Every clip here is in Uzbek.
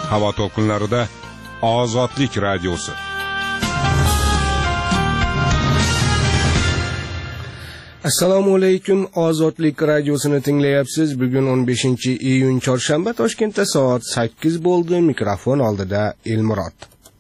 Havo to'lqinlarida Ozodlik radiosi. Assalomu alaykum, Ozodlik radiosini tinglayapsiz. Bugun 15-iyun chorshanba, Toshkentda soat 8 bo'ldi. Mikrofon oldida Elmurod.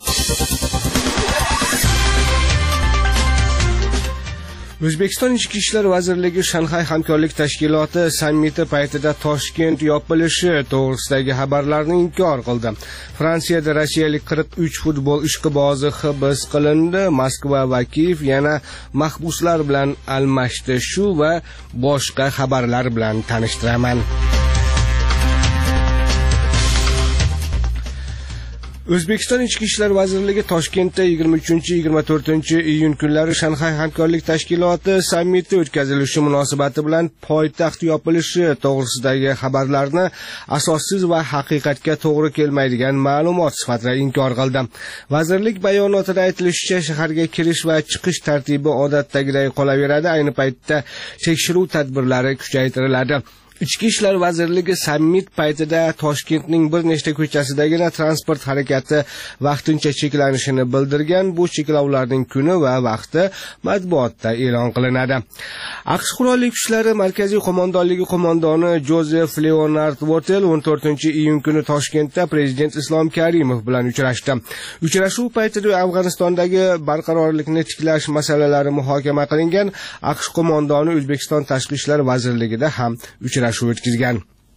O'zbekiston Ichki ishlar vazirligi Shanxay hamkorlik tashkiloti sammiti paytida Toshkent yopilishi to'g'risidagi xabarlarni inkor qildi. Fransiyada rossiyalik 43 futbol ishqibozi hibs qilindi. Moskva va Kiyev yana mahbuslar bilan almashdi. Shu va boshqa xabarlar bilan tanishtiraman. O'zbekiston Ichki ishlar vazirligi Toshkentda 23-24-iyun kunlari Shanxay hamkorlik tashkiloti sammiti o'tkazilishi munosabati bilan poytaxt yopilishi to'g'risidagi xabarlarni asossiz va haqiqatga to'g'ri kelmaydigan ma'lumot sifatida inkor qildi. Vazirlik bayonotida aytilishicha, shaharga kirish va chiqish tartibi odatdagiday qolaveradi. Ayni paytda tekshiruv tadbirlari kuchaytiriladi. Ichki ishlar vazirligi sammit paytida Toshkentning bir nechta ko'chasidagina transport harakati vaqtincha cheklanishini bildirgan. Bu cheklovlarning kuni va vaqti matbuotda e'lon qilinadi. AQSh qurolli kuchlari markaziy qo'mondonligi qo'mondoni Jozef Leonard Votel 14-iyun kuni Toshkentda prezident Islom Karimov bilan uchrashdi. Uchrashuv paytida Afg'onistondagi barqarorlikni tiklash masalalari muhokama qilingan. AQSh qo'mondoni O'zbekiston Tashqi ishlar vazirligida ham uchrashdi. o'tkazgan.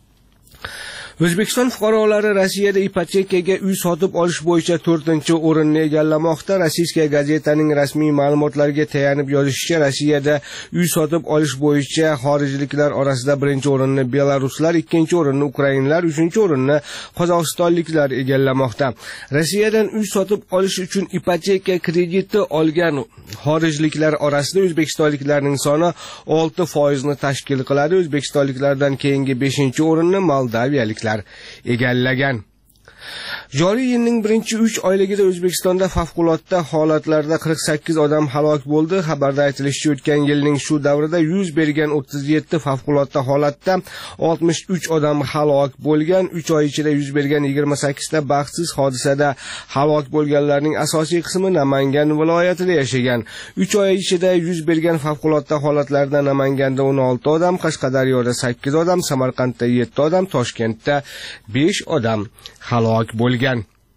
O'zbekiston fuqarolari Rossiyada ipotekaga uy sotib olish bo'yicha 4-o'rinni egallamoqda. Rossiya gazetaning rasmiy ma'lumotlariga tayanib yozishicha, Rossiyada uy sotib olish bo'yicha xorijliklar orasida 1-o'rinni belaruslar, 2-o'rinni ukrainlar, 3-o'rinni qozog'istonliklar egallamoqda. Rossiyadan uy sotib olish uchun ipoteka krediti olgan xorijliklar orasida o'zbekistonliklarning soni 6% ni tashkil qiladi. O'zbekistonliklardan keyingi 5-o'rinni moldaviyalik egallagan. Joriy yilning 3 oyligida O'zbekistonda favqulodda holatlarda 48 odam halok bo'ldi. Xabarda aytilishicha, o'tgan yilning shu davrida yuz bergan 37 favqulodda holatda 63 odam halok bo'lgan. 3 oy ichida yuz bergan 28 ta baxtsiz hodisada halok bo'lganlarning asosiy qismi Namangan viloyatida yashagan. 3 oy ichida yuz bergan favqulodda holatlarda Namanganda 16 odam, Qashqadaryoda 8 odam, Samarqandda 7 odam, Toshkentda 5 odam halok bo'lgan.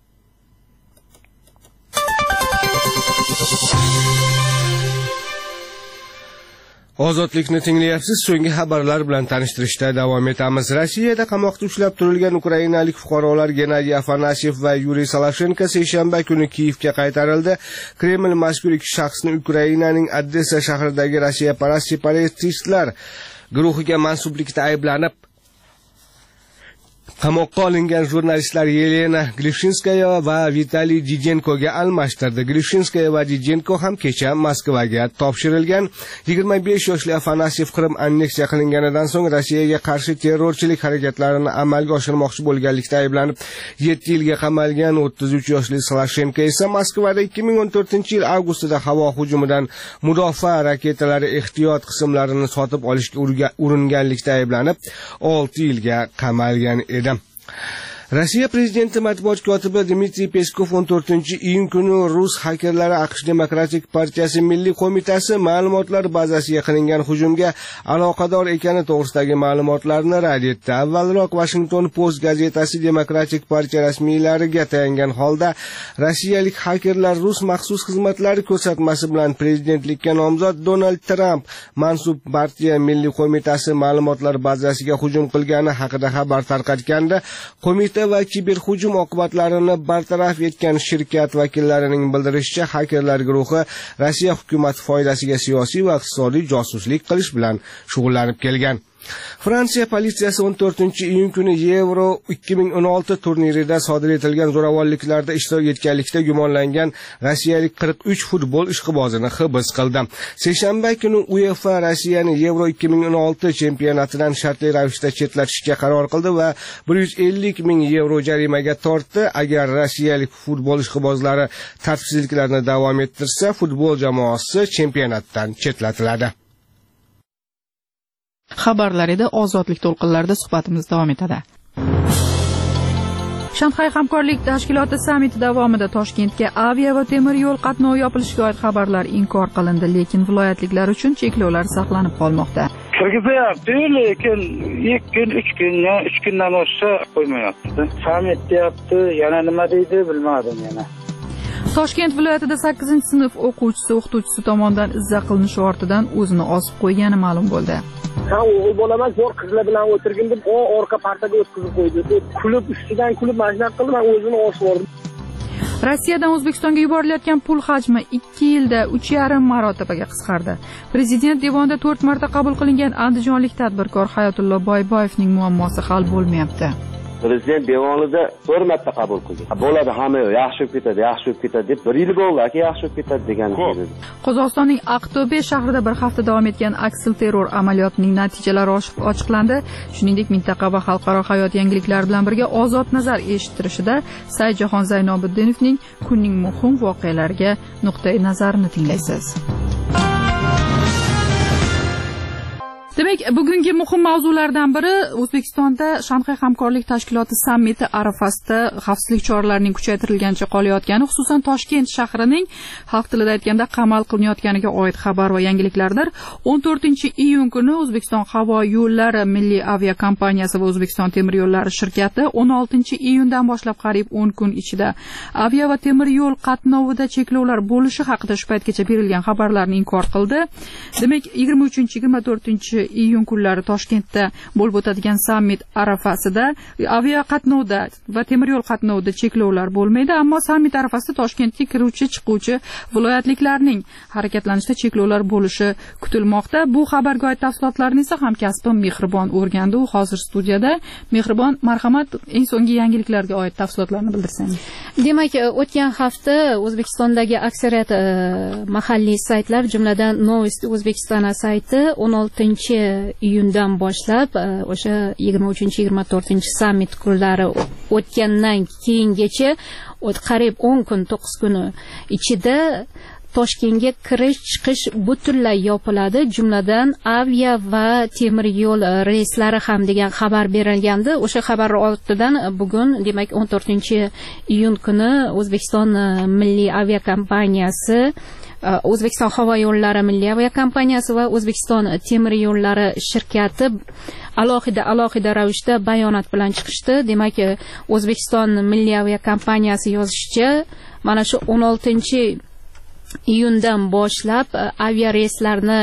Ozodlikni tinglayapsiz. So'nggi xabarlar bilan tanishtirishda davom etamiz. Rossiyada qamoqda ushlab turilgan ukrainalik fuqarolar Gennadiy Afanasyev va Yuriy Salashenko seshanba kuni Kiyevga qaytarildi. Kreml mazkur ikki shaxsni Ukrainaning Odessa shahridagi Rossiyaparast separatistlar guruhiga mansublikda ayblanib qamoqqa olingan jurnalistlar Yelena Glishinskaya va Vitaliy Didenkoga almashtirdi. Glishinskaya va Didenko ham kecha Moskvaga topshirilgan. 25 yoshli Afanasyev Qrim anneksiya qilinganidan so'ng Rossiyaga qarshi terrorchilik harakatlarini amalga oshirmoqchi bo'lganlikda ayblanib 7 yilga qamalgan. 33 yoshli Salashenko esa Moskvada 2014-yil avgustida havo hujumidan mudofaa raketalari ehtiyot qismlarini sotib olishga uringanlikda ayblanib 6 yilga qamalgan edi. Rossiya prezidenti matbuot kotibi Dmitriy Peskov 14-iyun kuni rus hakerlari AQSh Demokratik partiyasi Milliy qo'mitasi ma'lumotlar bazasiga qilingan hujumga aloqador ekani to'g'risidagi ma'lumotlarni rad etdi. Avvalroq Washington Post gazetasi Demokratik partiya rasmiylariga tayangan holda rossiyalik hakerlar rus maxsus xizmatlari ko'rsatmasi bilan prezidentlikka nomzod Donald Trump mansub partiya Milliy qo'mitasi ma'lumotlar bazasiga hujum qilgani haqida xabar tarqatganda, qo'mita va kiberhujum oqibatlarini bartaraf etgan shirkat vakillarining bildirishicha, hakerlar guruhi Rossiya hukumati foydasiga siyosiy va iqtisodiy josuslik qilish bilan shug'ullanib kelgan. Fransiya politsiyasi 14-iyun kuni Euro 2016 turnirida sodir etilgan zo'ravonliklarda ishtirok etganlikda gumonlangan rossiyalik 43 futbol ishqibozini hibs qildi. Seshanba kuni UEFA Rossiyani Euro 2016 chempionatidan shartli ravishda chetlatishga qaror qildi va 150 ming yevro jarimaga tortdi. Agar rossiyalik futbol ishqibozlari tartibsizliklarni davom ettirsa, futbol jamoasi chempionatdan chetlatiladi. Xabarlar edi, Ozodlik to'lqinlarida suhbatimiz davom etadi. Shanxay hamkorlik tashkiloti sammiti davomida Toshkentga avia va temir yo'l qatnovi yopilishiga oid xabarlar inkor qilindi, lekin viloyatliklar uchun cheklovlar saqlanib qolmoqda. Kirgizayapti, lekin 2 kun, 3 kundan oshsa qo'ymayapti. Sammit deyapti, yana nima deydi bilmadim yana. Toshkent viloyatida 8-sinf o'quvchisi tomonidan izza qilinishi ortidan o'zini osib qo'ygani ma'lum bo'ldi. Ha, o'g'il bolaman, zo'r qizlar bilan o'tirgandim, orqa partaga o'tkazib qo'ydi. Kulib ustidan kulib mashina qildi, men o'zini osib oldim. Rossiyadan O'zbekistonga yuborilayotgan pul hajmi 2 yilda 3,5 marotabaga qisqardi. Prezident devonida 4 marta qabul qilingan andijonlik tadbirkor Hayotullo Boyboyevning muammosi hal bo'lmayapti. Prezident devonida 4 marta qabul qildi. Bo'ladi, hamma yaxshi bo'lib ketadi deb 1 yil bo'ldi, aka yaxshi bo'lib ketadi degan edi. Qozog'istonning Aqto'be shahrida bir hafta davom etgan aksilterror amaliyotining natijalari ochiqlandi. Shuningdek, mintaqa va xalqaro hayot yangiliklari bilan birga Ozod nazar eshittirishida Saidjahon Zaynobiddinovning kunning muhim voqealariga nuqtai nazarini tinglaysiz. Demak, bugungi muhim mavzulardan biri O'zbekistonda Shanxay hamkorlik tashkiloti sammiti arafasida xavfsizlik choralarining kuchaytirilganicha qolayotgani, xususan Toshkent shahrining xalq tilida aytganda qamal qilinayotganiga oid xabar va yangiliklardir. 14-iyun kuni O'zbekiston havo yo'llari milliy aviakompaniyasi va O'zbekiston temir yo'llari shirkati 16-iyundan boshlab qariyb 10 kun ichida avia va temir yo'l qatnovida cheklovlar bo'lishi haqida shu paytgacha berilgan xabarlarni inkor qildi. Demak, 23-24-iyun kunlari Toshkentda bo'lib o'tadigan sammit arafasida avia qatnovda va temir yo'l qatnovida cheklovlar bo'lmaydi, ammo sammit arafasida Toshkentga kiruvchi, chiquvchi viloyatliklarning harakatlanishida cheklovlar bo'lishi kutilmoqda. Bu xabarga oid tafsilotlarni esa hamkasbim Mehribon o'rgandi. U hozir studiyada. Mehribon, marhamat, eng so'nggi yangiliklarga oid tafsilotlarni bildirsangiz. Demak, o'tgan hafta O'zbekistondagi aksariyat mahalliy saytlar, jumladan Novosti O'zbekistona sayti 16-iyundan boshlab o'sha 23-24 kunlari o'tgandan keyingacha qariyb 10 kun, 9 kuni ichida Toshkentga kirish chiqish butunlay yopiladi, jumladan avia va temir yo'l reyslari ham degan xabar berilgandi. O'sha xabar ortidan bugun, demak 14-iyun kuni O'zbekiston milliy aviakompaniyasi, O'zbekiston havo yo'llari milliy aviakompaniyasi va O'zbekiston temir yo'llari shirkati alohida ravishda bayonot bilan chiqishdi. Demak, O'zbekiston milliy aviakompaniyasi yozishicha, mana shu 16-iyundan boshlab avia reyslarni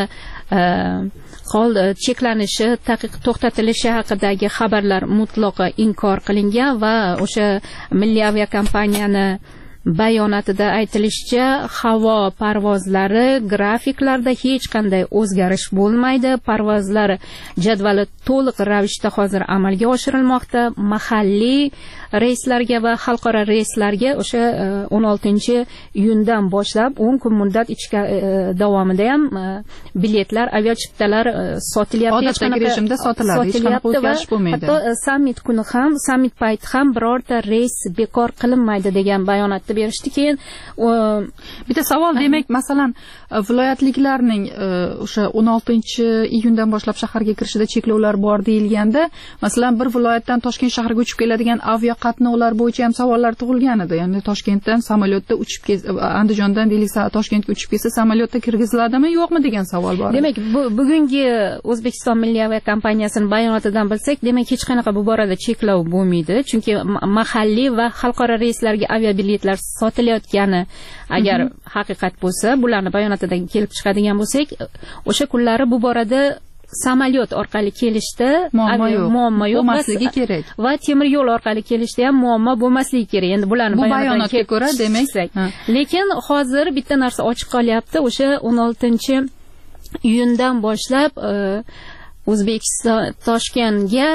cheklanishi, to'xtatilishi haqidagi xabarlar mutlaqo inkor qilingan va o'sha milliy aviakompaniyani bayonotida aytilishicha, havo parvozlari grafiklarda hech qanday o'zgarish bo'lmaydi. Parvozlar jadvali to'liq ravishda hozir amalga oshirilmoqda. Mahalliy reyslarga va xalqaro reyslarga o'sha 16-iyundan boshlab 10 kun muddat davomida ham biletlar, aviachiptalar sotilyapti. Odatdagi rejimda sotiladi, hech qanaqa o'zgarish bo'lmaydi. Hatto sammit kuni ham, sammit payti ham birorta reys bekor qilinmaydi degan bayonotni berishdi. Keyin bitta savol, demak, masalan, viloyatliklarning o'sha 16-iyundan boshlab shaharga kirishida cheklovlar bor deyilganda, masalan, bir viloyatdan Toshkent shahriga uchib keladigan avia qatnovlar bo'yicha ham savollar tug'ilgan edi. Ya'ni Toshkentdan samolyotda uchib Andijondan deylik Toshkentga uchib kelsa, samolyotda kirgiziladimi, yo'qmi degan savol bor. Demak, bugungi O'zbekiston milliy aviakompaniyasining bayonotidan bilsak, demak, hech qanaqa bu borada cheklov bo'lmaydi, chunki mahalliy va xalqaro reyslarga aviabiletlar sotilayotgani agar haqiqat bo'lsa, bularni bayonotidan kelib chiqadigan bo'lsak, o'sha kunlari bu borada samolyot orqali kelishda muammo yo'q, bo'lmasligi kerak. Va temir yo'l orqali kelishda ham muammo bo'lmasligi kerak. Endi bularni bayonotga ko'ra, demak, lekin hozir bitta narsa ochiq qolyapti. O'sha 16-iyundan boshlab O'zbekiston Toshkentga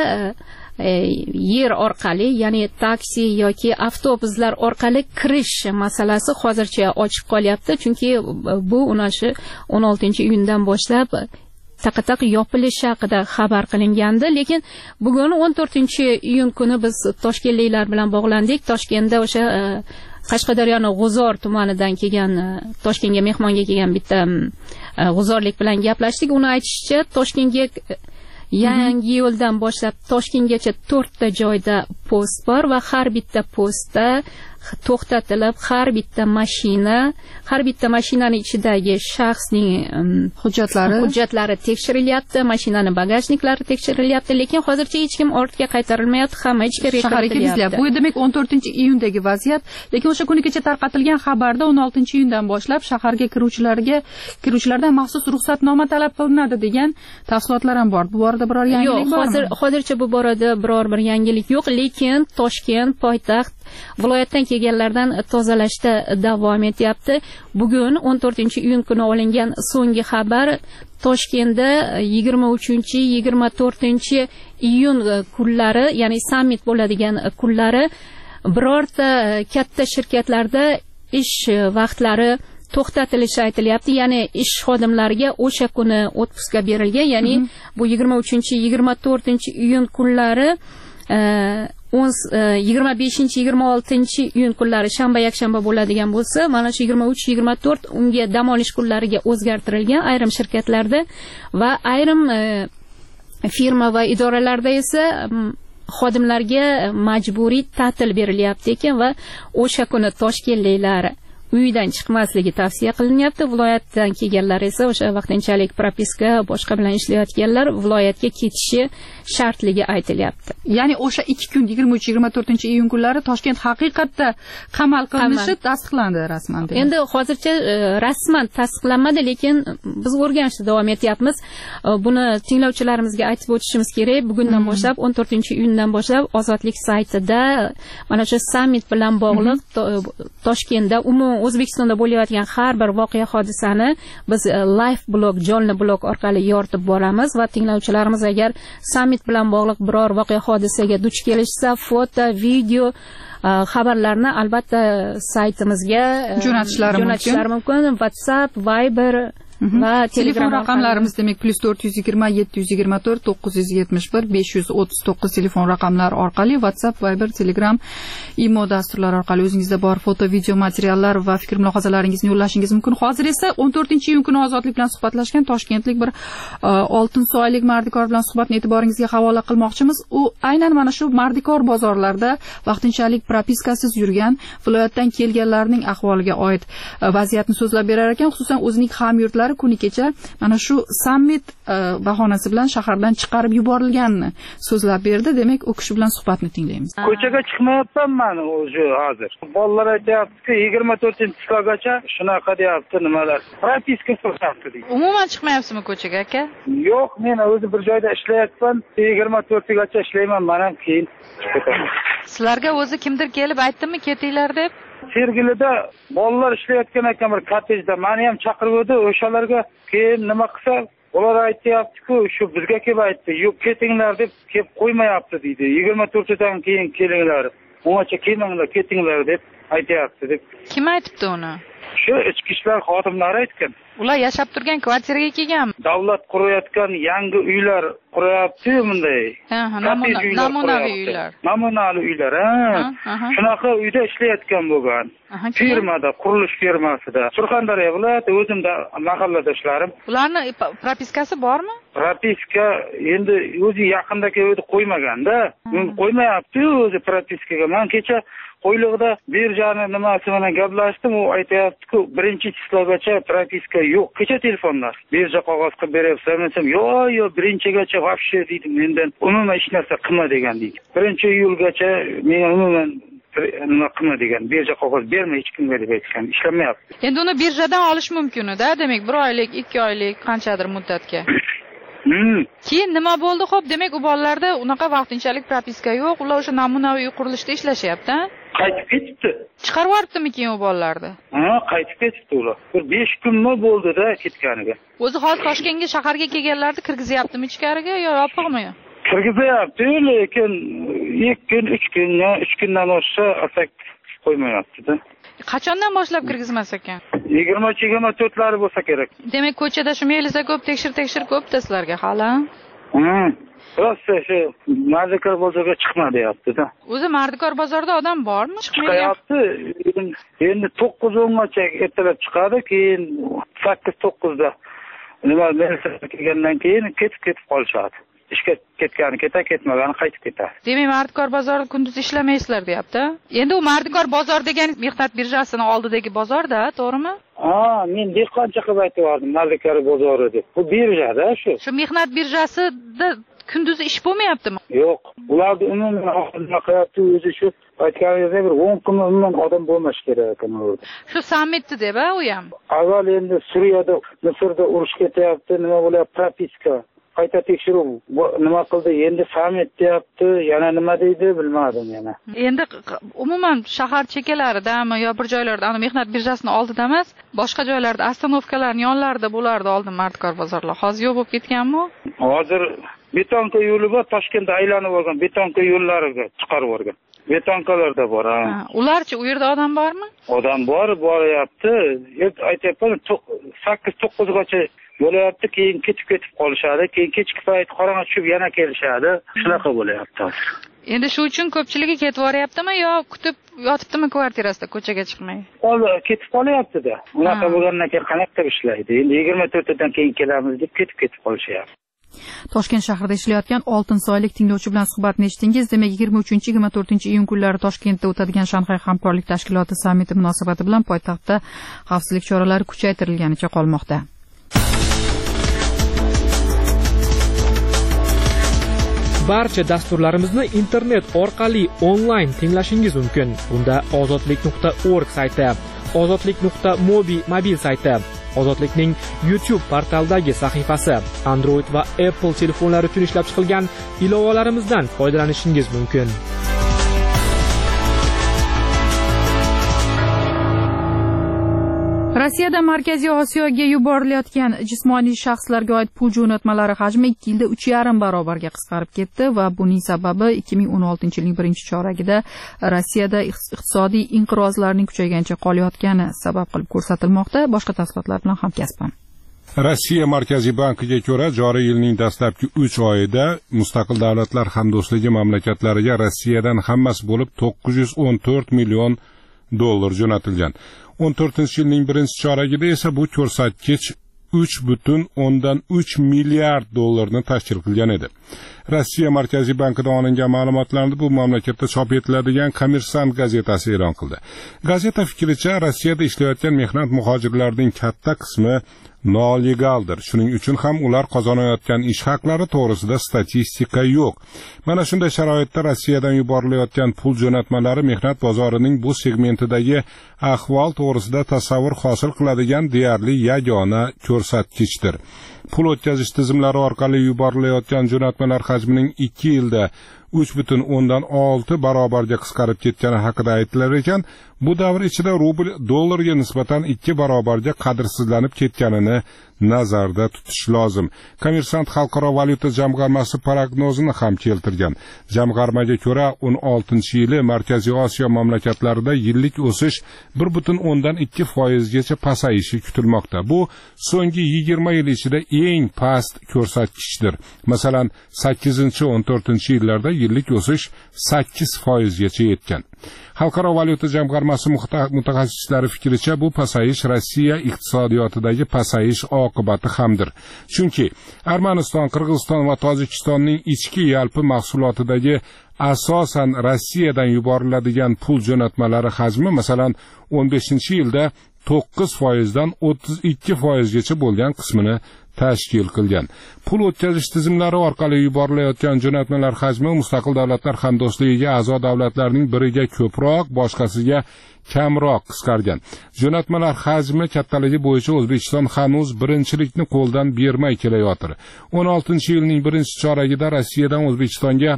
yer orqali, ya'ni taksi yoki avtobuslar orqali kirish masalasi hozircha ochiq qolyapti, chunki bu 16-iyundan boshlab taqataq yopilishi haqida xabar qilingandi. Lekin bugun 14-iyun kuni biz toshkentliklar bilan bog'landik. Toshkentda o'sha Qashqadaryoning G'uzor tumanidan kelgan, Toshkentga mehmonga kelgan bitta g'uzorlik bilan gaplashdik. Uni aytishicha, Toshkentga Yangi yo'ldan boshlab Toshkentgacha 4 ta joyda post bor va har bitta postda to'xtatilib har bitta mashinani ichidagi shaxsning hujjatlari tekshirilyapti, mashinani bagajniklari tekshirilyapti, lekin hozircha hech kim ortga qaytarilmayapti, hamma ichkariga kiritilyapti. Bu demak 14-iyundagi vaziyat, lekin o'sha kuni kecha tarqatilgan xabarda 16-iyundan boshlab shaharga kiruvchilardan maxsus ruxsatnoma talab qilinadi degan tafsilotlar ham bor. Bu borada biror yangilik bormi? Hozircha bu borada biror bir yangilik yo'q, lekin Toshkent poytaxt viloyatdan kelganlardan tozalashda davom etyapti. Bugun 14-iyun kuni olingan so'nggi xabar Toshkentda 23-24-iyun kunlari, ya'ni sammit bo'ladigan kunlari birorta katta shirkatlarda ish vaqtlari to'xtatilishi aytilyapti, ya'ni ish xodimlariga o'sha kuni otpuska berilgan, ya'ni bu 23-24-iyun kunlari 25-26-iyun kunlari shanba yakshanba bo'ladigan bo'lsa, mana shu 23-24 unga dam olish kunlariga o'zgartirilgan ayrim shirkatlarda va ayrim firma va idoralarda esa xodimlarga majburiy ta'til berilyapti ekan va o'sha kuni toshkentliklar uydan chiqmasligi tavsiya qilinyapti. Viloyatdan kelganlar esa o'sha vaqtinchalik propiska boshqa bilan ishlayotganlar viloyatga ketishi shartligi aytilyapti. Ya'ni o'sha 2 kun 23-24-iyun kunlari Toshkent haqiqatda qamal qilinishi tasdiqlandi rasman. Endi hozircha rasman tasdiqlanmadi, lekin biz o'rganishda davom etyapmiz. Buni tinglovchilarimizga aytib o'tishimiz kerak. Bugundan boshlab 14-iyundan boshlab Ozodlik saytida mana shu sammit bilan bog'liq Toshkentda O'zbekistonda bo'layotgan har bir voqea hodisani biz live blog, jonli blog orqali yoritib boramiz va tinglovchilarimiz agar sammit bilan bog'liq biror voqea hodisaga duch kelishsa, foto, video xabarlarni albatta saytimizga jo'natishlari mumkin. WhatsApp, Viber va Telegram raqamlarimiz demak +420 724 971 539 telefon raqamlari orqali WhatsApp, Viber, Telegram, Imo dasturlari orqali o'zingizda bor foto, video materiallar va fikr mulohazalaringizni yo'llashingiz mumkin. Hozir esa 14-iyun kuni Ozodlik bilan suhbatlashgan toshkentlik bir oltin soylik mardikor bilan suhbatni e'tiboringizga havola qilmoqchimiz. U aynan mana shu mardikor bozorlarda vaqtinchalik propiskasiz yurgan viloyatdan kelganlarning ahvoliga oid vaziyatni so'zlab berar ekan, xususan o'zining hamyurtlari kuni kecha mana shu sammit bahonasi bilan shahardan chiqarib yuborilganini so'zlab berdi. Demak, u kishi bilan suhbatni tinglaymiz. Ko'chaga chiqmayapman men o'zi hozir. Bolalar aytayapti, 24-chislagacha shunaqa deyapti, nimalar. Propiska so'rayapti deydi. Umuman chiqmayapsizmi ko'chaga, aka? Yo'q, men o'zi bir joyda ishlayapman. 24gacha ishlayman, men ham keyin chiqib ketaman. Sizlarga o'zi kimdir kelib aytdimi ketinglar deb? Sergilida bolalar ishlayotgan ekan bir kottejda. Meni ham chaqiruvdi, o'shalarga keyin nima qilsa, ular aytayapti-ku, shu bizga kelib aytdi, "Yo'q, ketinglar" deb kelib qo'ymayapti deydi. 24dan keyin kelinglar. Ungacha kelmanglar, ketinglar deb aytayapti deb. Kim aytibdi uni? Shu ichki ishlar xodimlari aytgan. Ular yashab turgan kvartiraga kelganmi? Davlat qurayotgan yangi uylar qurayapti bunday. Namunaviy uylar. Namunaviy uylar, shunaqa uyda ishlayotgan bo'lgan. Firmada, qurilish firmasida. Surxondaryo viloyati, o'zimda mahalladoshlarim. Ularning propiskasi bormi? Propiska endi o'zi yaqinda kelib qo'ymaganda, qo'ymayapti o'zi propiskaga. Men kecha qo'ylig'ida birjani nimasi bilan gaplashdim, u aytayapti-ku, 1-chislagacha propiska yo'q. Kecha telefonlar. Birja qog'oz qilib beryapsan desam, yo'q, 1-gacha вообще deydim. Mendan umuman hech narsa qilma degan deydi. 1-iyulgacha men umuman nima qilma degan. Birja qog'oz berma hech kimga deb aytgan. Ishlamayapti. Endi uni birjadan olish mumkin-da, demak 1 oylik, 2 oylik qanchadir muddatga. Keyin nima bo'ldi? Xo'p, demak u bolalarda unaqa vaqtinchalik propiska yo'q, ular o'sha namunaviy qurilishda ishlashyapti. Qaytib ketibdi. Chiqarib yuboribdimi keyin u bolalarni? Qaytib ketibdi ular. Bir 5 kunmi bo'ldi-da ketganiga. O'zi hozir Toshkentga shaharga kelganlarni kirgizyaptimi ichkariga yo yopiqmi? Kirgizyapti, lekin 2 kun, 3 kundan ortiqcha asak qo'ymayapti-da. Qachondan boshlab kirgizmas ekan? 23-24lari bo'lsa kerak. Demak, ko'chada shu melisa ko'p, tekshir ko'p-da sizlarga hali. Rosa shu mardikor bozorga chiqma deyapti-da. O'zi mardikor bozorda odam bormi? Chiqmayapti. Endi 9-10gacha ertalab chiqadi, keyin 8-9da nima melisa kelgandan keyin ketib qolishadi. ishga ketgani ketmagani qaytib ketadi. Demak, Mardikor bozori kunduz ishlamaysizlar deyapti. Endi u Mardikor bozor degan mehnat birjasining oldidagi bozorda, to'g'rimi? Men dehqoncha qilib aytib Mardikor bozori deb. Bu birjada shu. Shu mehnat birjasida kunduz ish bo'lmayaptimi? Yo'q. Ularni umuman nima qilyapti o'zi shu aytganingizdek bir 10 kun umuman odam bo'lmash kerak ekan orada. Shu sammitni deb, u ham. Avval endi Suriyada, Misrda urush ketyapti, nima bo'lyapti, propiska. Qayta tekshiruv nima qildi, endi sammit deyapti, yana nima deydi bilmadim yana. Endi umuman shahar chekalaridami yo bir joylarda mehnat birjasining oldida emas, boshqa joylarda ostanovkalarning yonlarida bo'lardi oldin Mardikor bozorlar. Hozir yo'q bo'lib ketganmi? Hozir betonka yo'li bor, Toshkentda aylanib olgan betonka yo'llariga chiqarib yuborgan. Betonkalarda bor. Ularchi u yerda odam bormi? Odam boryapti. Aytyapman 8-9 gacha bo'layapti, keyin ketib qolishadi, keyin kechki payt qorong'i tushib yana kelishadi. Shunaqa bo'layapti. Endi shu uchun ko'pchiligi ketib boryaptimi yo kutib yotibdimi kvartirasida ko'chaga chiqmay? Ketib qolyapti-da. Unaqa bo'lgandan keyin qanaqa ishlaydi? Endi 24dan keyin kelamiz deb ketib qolishyapti. Toshkent shahrida ishlayotgan Oltinsoylik tinglovchi bilan suhbatni eshitdingiz. Demak, 23-24 iyun kunlari Toshkentda o'tadigan Shanxay hamkorlik tashkiloti sammiti munosabati bilan poytaxtda xavfsizlik choralari kuchaytirilganicha qolmoqda. Barcha dasturlarimizni internet orqali onlayn tinglashingiz mumkin. Bunda ozodlik.org sayti, ozodlik.mobi mobil sayti, Ozodlikning YouTube portalidagi sahifasi, Android va Apple telefonlari uchun ishlab chiqilgan ilovalarimizdan foydalanishingiz mumkin. Rossiyada Markaziy Osiyoga yuborilayotgan jismoniy shaxslarga oid pul jo'natmalari hajmi 2 yilda 3,5 barobarga qisqarib ketdi va buning sababi 2016-yilning birinchi choragida Rossiyada iqtisodiy inqirozlarning kuchaygancha qolayotgani sabab qilib ko'rsatilmoqda. Boshqa tafsilotlar bilan hamkasbim. Rossiya Markaziy bankiga ko'ra, joriy yilning dastlabki 3 oyida mustaqil davlatlar hamdo'stligi mamlakatlariga Rossiyadan hammasi bo'lib 914 million dollar jo'natilgan. 14-yilning birinchi choragida esa bu ko'rsatkich 3,3 milliard dollarni tashkil qilgan edi. Rossiya Markaziy bankidan olingan ma'lumotlarni bu mamlakatda chop etiladigan Kommersant gazetasi e'lon qildi. Gazeta fikricha, Rossiyada ishlayotgan mehnat muhojirlarining katta qismi nolegaldir. Shuning uchun ham ular qozonayotgan ish haqlari to'g'risida statistika yo'q. Mana shunday sharoitda Rossiyadan yuborilayotgan pul jo'natmalari mehnat bozorining bu segmentidagi ahvol to'g'risida tasavvur hosil qiladigan deyarli yagona ko'rsatkichdir. Pul o'tkazish tizimlari orqali yuborilayotgan jo'natmalar hajmining 2 yilda 3,6 barobarga qisqarib ketgani haqida aytilar ekan, bu davr ichida rubl dollarga nisbatan 2 barobarga qadrsizlanib ketganini nazarda tutish lozim. Kommersant xalqaro valyuta jamg'armasi prognozini ham keltirgan. Jamg'armaga ko'ra 16-yili Markaziy Osiyo mamlakatlarida yillik o'sish 1,2% gacha pasayishi kutilmoqda. Bu so'nggi 20 yil ichida eng past ko'rsatkichdir. Masalan, 8-14 yillarda yillik o'sish 8% gacha yetgan. Xalqaro valyuta jamg'armasi mutaxassislari fikricha, bu pasayish Rossiya iqtisodiyotidagi pasayish oqibati hamdir. Chunki Armaniston, Qirg'iziston va Tojikistonning ichki yalpi mahsulotidagi asosan Rossiyadan yuboriladigan pul jo'natmalari hajmi masalan 15-yilda 9% dan 32% gacha bo'lgan qismini tashkil qilgan. Pul o'tkazish tizimlari orqali yuborilayotgan jo'natmalar hajmi mustaqil davlatlar hamdo'stligiga a'zo davlatlarning biriga ko'proq, boshqasiga kamroq qisqargan. Jo'natmalar hajmi kattaligi bo'yicha O'zbekiston hanuz birinchilikni qo'ldan bermay kelayotir. 16-yilning birinchi choragida Rossiyadan O'zbekistonga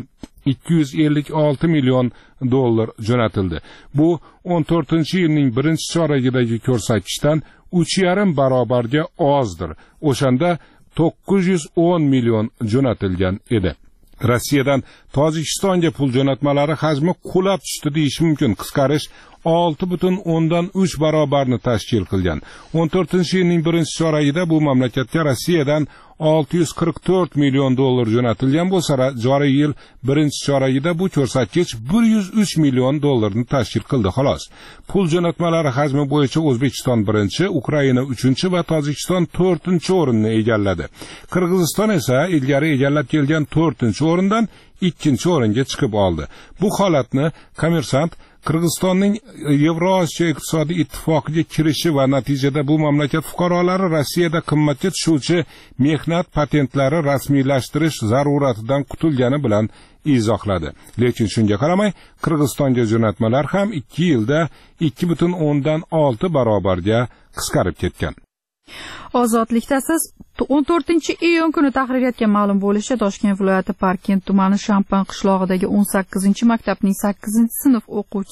256 million dollar jo'natildi. Bu 14-yilning birinchi choragidagi ko'rsatkichdan 3,5 barobarga ozdir. O'shanda 910 million jo'natilgan edi. Rossiyadan Tojikistonga pul jo'natmalari hajmi qulab tushdi deyish mumkin. Qisqarish 6,3 barobarni tashkil qilgan. 14-yilning birinchi choragida bu mamlakatga Rossiyadan 644 million dollar jo'natilgan bo'lsa, joriy yil birinchi choragida bu ko'rsatkich 103 million dollarni tashkil qildi xolos. Pul jo'natmalari hajmi bo'yicha O'zbekiston birinchi, Ukraina 3-chi va Tojikiston 4-chi o'rinni egalladi. Qirg'iziston esa ilgari egallab kelgan 4-chi o'rindan 2-chi o'ringa chiqib oldi. Bu holatni Kommersant Qirg'izistonning Yevrosiyo iqtisodiy ittifoqiga kirishi va natijada bu mamlakat fuqarolari Rossiyada qimmatga tushuvchi mehnat patentlari rasmiylashtirish zaruratidan qutulgani bilan izohladi. Lekin shunga qaramay, Qirg'izistonga jo'natmalar ham 2 yilda 2,6 barobarga qisqarib ketgan. Ozodlikda siz 14-iyun kuni tahririyatga ma'lum bo'lishicha Toshkent viloyati Parkent tumani Shampan qishlog'idagi 18-maktabning 8-sinf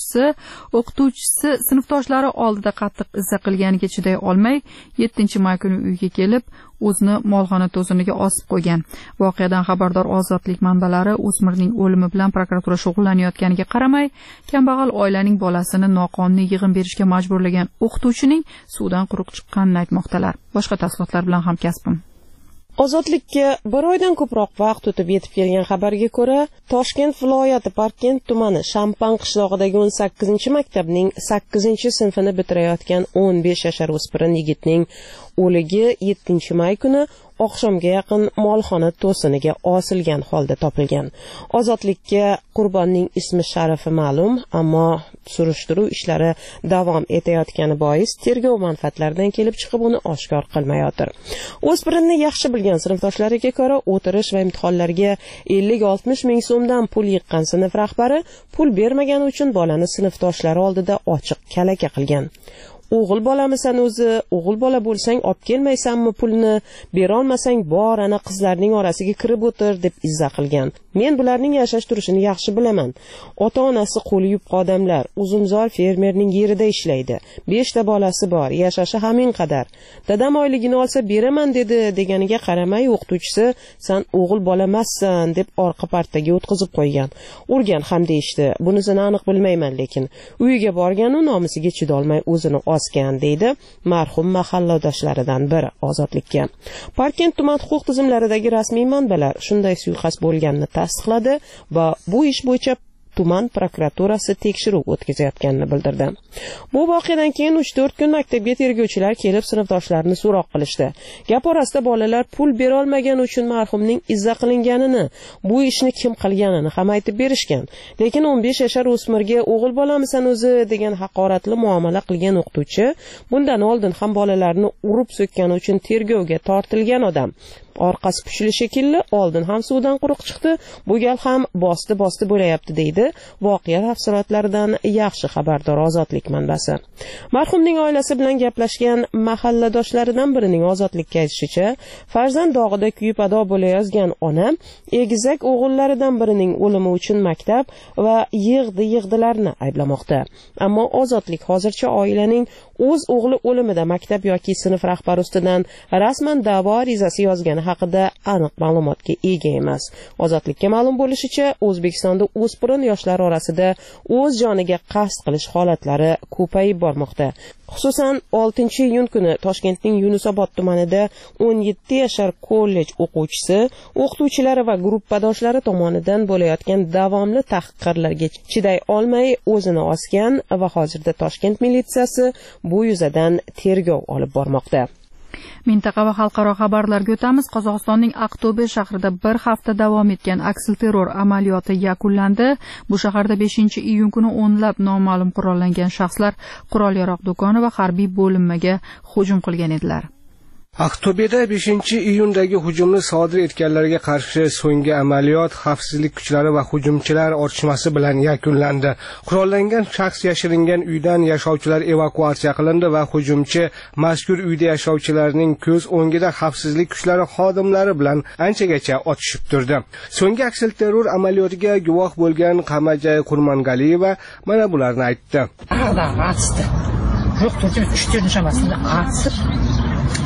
o'qituvchisi sinfdoshlari oldida qattiq izza qilganiga chiday olmay 7-may kuni uyga kelib o'zini molxona to'siniga osib qo'ygan. Voqeadan xabardor ozodlik manbalari o'smirning o'limi bilan prokuratura shug'ullanayotganiga qaramay, kambag'al oilaning bolasini noqonuniy yig'im berishga majburlagan o'qituvchining suvdan quruq chiqqanini aytmoqdalar. Boshqa tafsilotlar bilan hamkasbim. Ozodlikka bir oydan ko'proq vaqt o'tib yetib kelgan xabarga ko'ra, Toshkent viloyati Parkent tumani Shampan qishlog'idagi 18-maktabning 8-sinfini bitirayotgan 15 yashar o'spirin yigitning o'ligi 7-may kuni oqshomga yaqin molxona to'siniga osilgan holda topilgan. Ozodlikka qurbonning ismi sharifi ma'lum, ammo surishtiruv ishlari davom etayotgani bois tergov manfaatlaridan kelib chiqib uni oshkor qilmayotir. O'spirinni yaxshi bilgan sinfdoshlariga ko'ra, o'tirish va imtihonlarga 50-60 ming so'mdan pul yiqqan sinf rahbari pul bermagani uchun bolani sinfdoshlari oldida ochiq kalaka qilgan. O'g'il bolamisan o'zi, o'g'il bola bo'lsang olib kelmaysanmi pulni, bera olmasang bor ana qizlarning orasiga kirib o'tir deb izza qilgan. Men bularning yashash turishini yaxshi bilaman. Ota-onasi qo'li yupqa odamlar, uzumzor fermerning yerida ishlaydi. 5 ta bolasi bor, yashashi hamin qadar. Dadam oyligini olsa beraman dedi deganiga qaramay o'qituvchisi "Sen o'g'il bola emassan" deb orqa partaga o'tkazib qo'ygan. Urgan ham deyishdi. Bunisini aniq bilmayman, lekin uyiga borgan u nomisiga chidolmay o'zini osgan deydi marhum mahalladoshlaridan biri Ozodlikka. Parkent tuman huquq tizimlaridagi rasmiy manbalar shunday suiqasd bo'lganini tasdiqladi va bu ish bo'yicha tuman prokuraturasi tekshiruv o'tkazayotganini bildirdi. Bu voqeadan keyin 3-4 kun maktabga tergovchilar kelib sinfdoshlarini so'roq qilishdi. Gap orasida bolalar pul bera olmagani uchun marhumning izza qilinganini, bu ishni kim qilganini ham aytib berishgan. Lekin 15 yashar o'smirga "O'g'il bolamisan o'zi" degan haqoratli muomala qilgan o'qituvchi bundan oldin ham bolalarni urib so'kkani uchun tergovga tortilgan odam. Orqasi pushli shekilli, oldin ham suvdan quruq chiqdi, bu gal ham bosti bo'layapti deydi voqea tafsilotlaridan yaxshi xabardor Ozodlik manbasi. Marhumning oilasi bilan gaplashgan mahalladoshlaridan birining Ozodlikka aytishicha, farzand dog'ida kuyib ado bo'layozgan ona egizak o'g'illaridan birining o'limi uchun maktab va yig'dilarni ayblamoqda. Ammo Ozodlik hozircha oilaning o'z o'g'li o'limida maktab yoki sinf rahbari ustidan rasman da'vo arizasi yozgani haqida aniq ma'lumotga ega emas. Ozodlikka ma'lum bo'lishicha, O'zbekistonda o'spirin yoshlar orasida o'z joniga qasd qilish holatlari ko'payib bormoqda. Xususan 6-iyun kuni Toshkentning Yunusobod tumanida 17 yashar kollej o'quvchisi o'qituvchilari va gruppadoshlari tomonidan bo'layotgan davomli tahqirlarga chiday olmay o'zini osgan va hozirda Toshkent militsiyasi bu yuzadan tergov olib bormoqda. Mintaqa va xalqaro xabarlarga o'tamiz. Qozog'istonning Aqto'be shahrida bir hafta davom etgan aksilterror amaliyoti yakunlandi. Bu shaharda 5-iyun kuni o'nlab noma'lum qurollangan shaxslar qurol-yarog' do'koni va harbiy bo'linmaga hujum qilgan edilar. Aqto'beda 5-iyundagi hujumni sodir etganlarga qarshi so'nggi amaliyot xavfsizlik kuchlari va hujumchilar otishmasi bilan yakunlandi. Qurollangan shaxs yashiringan uydan yashovchilar evakuatsiya qilindi va hujumchi mazkur uyda yashovchilarning ko'z o'ngida xavfsizlik kuchlari xodimlari bilan anchagacha otishib turdi. So'nggi aksilterror amaliyotiga guvoh bo'lgan Qamajay Qurmangaliyeva mana bularni aytdi.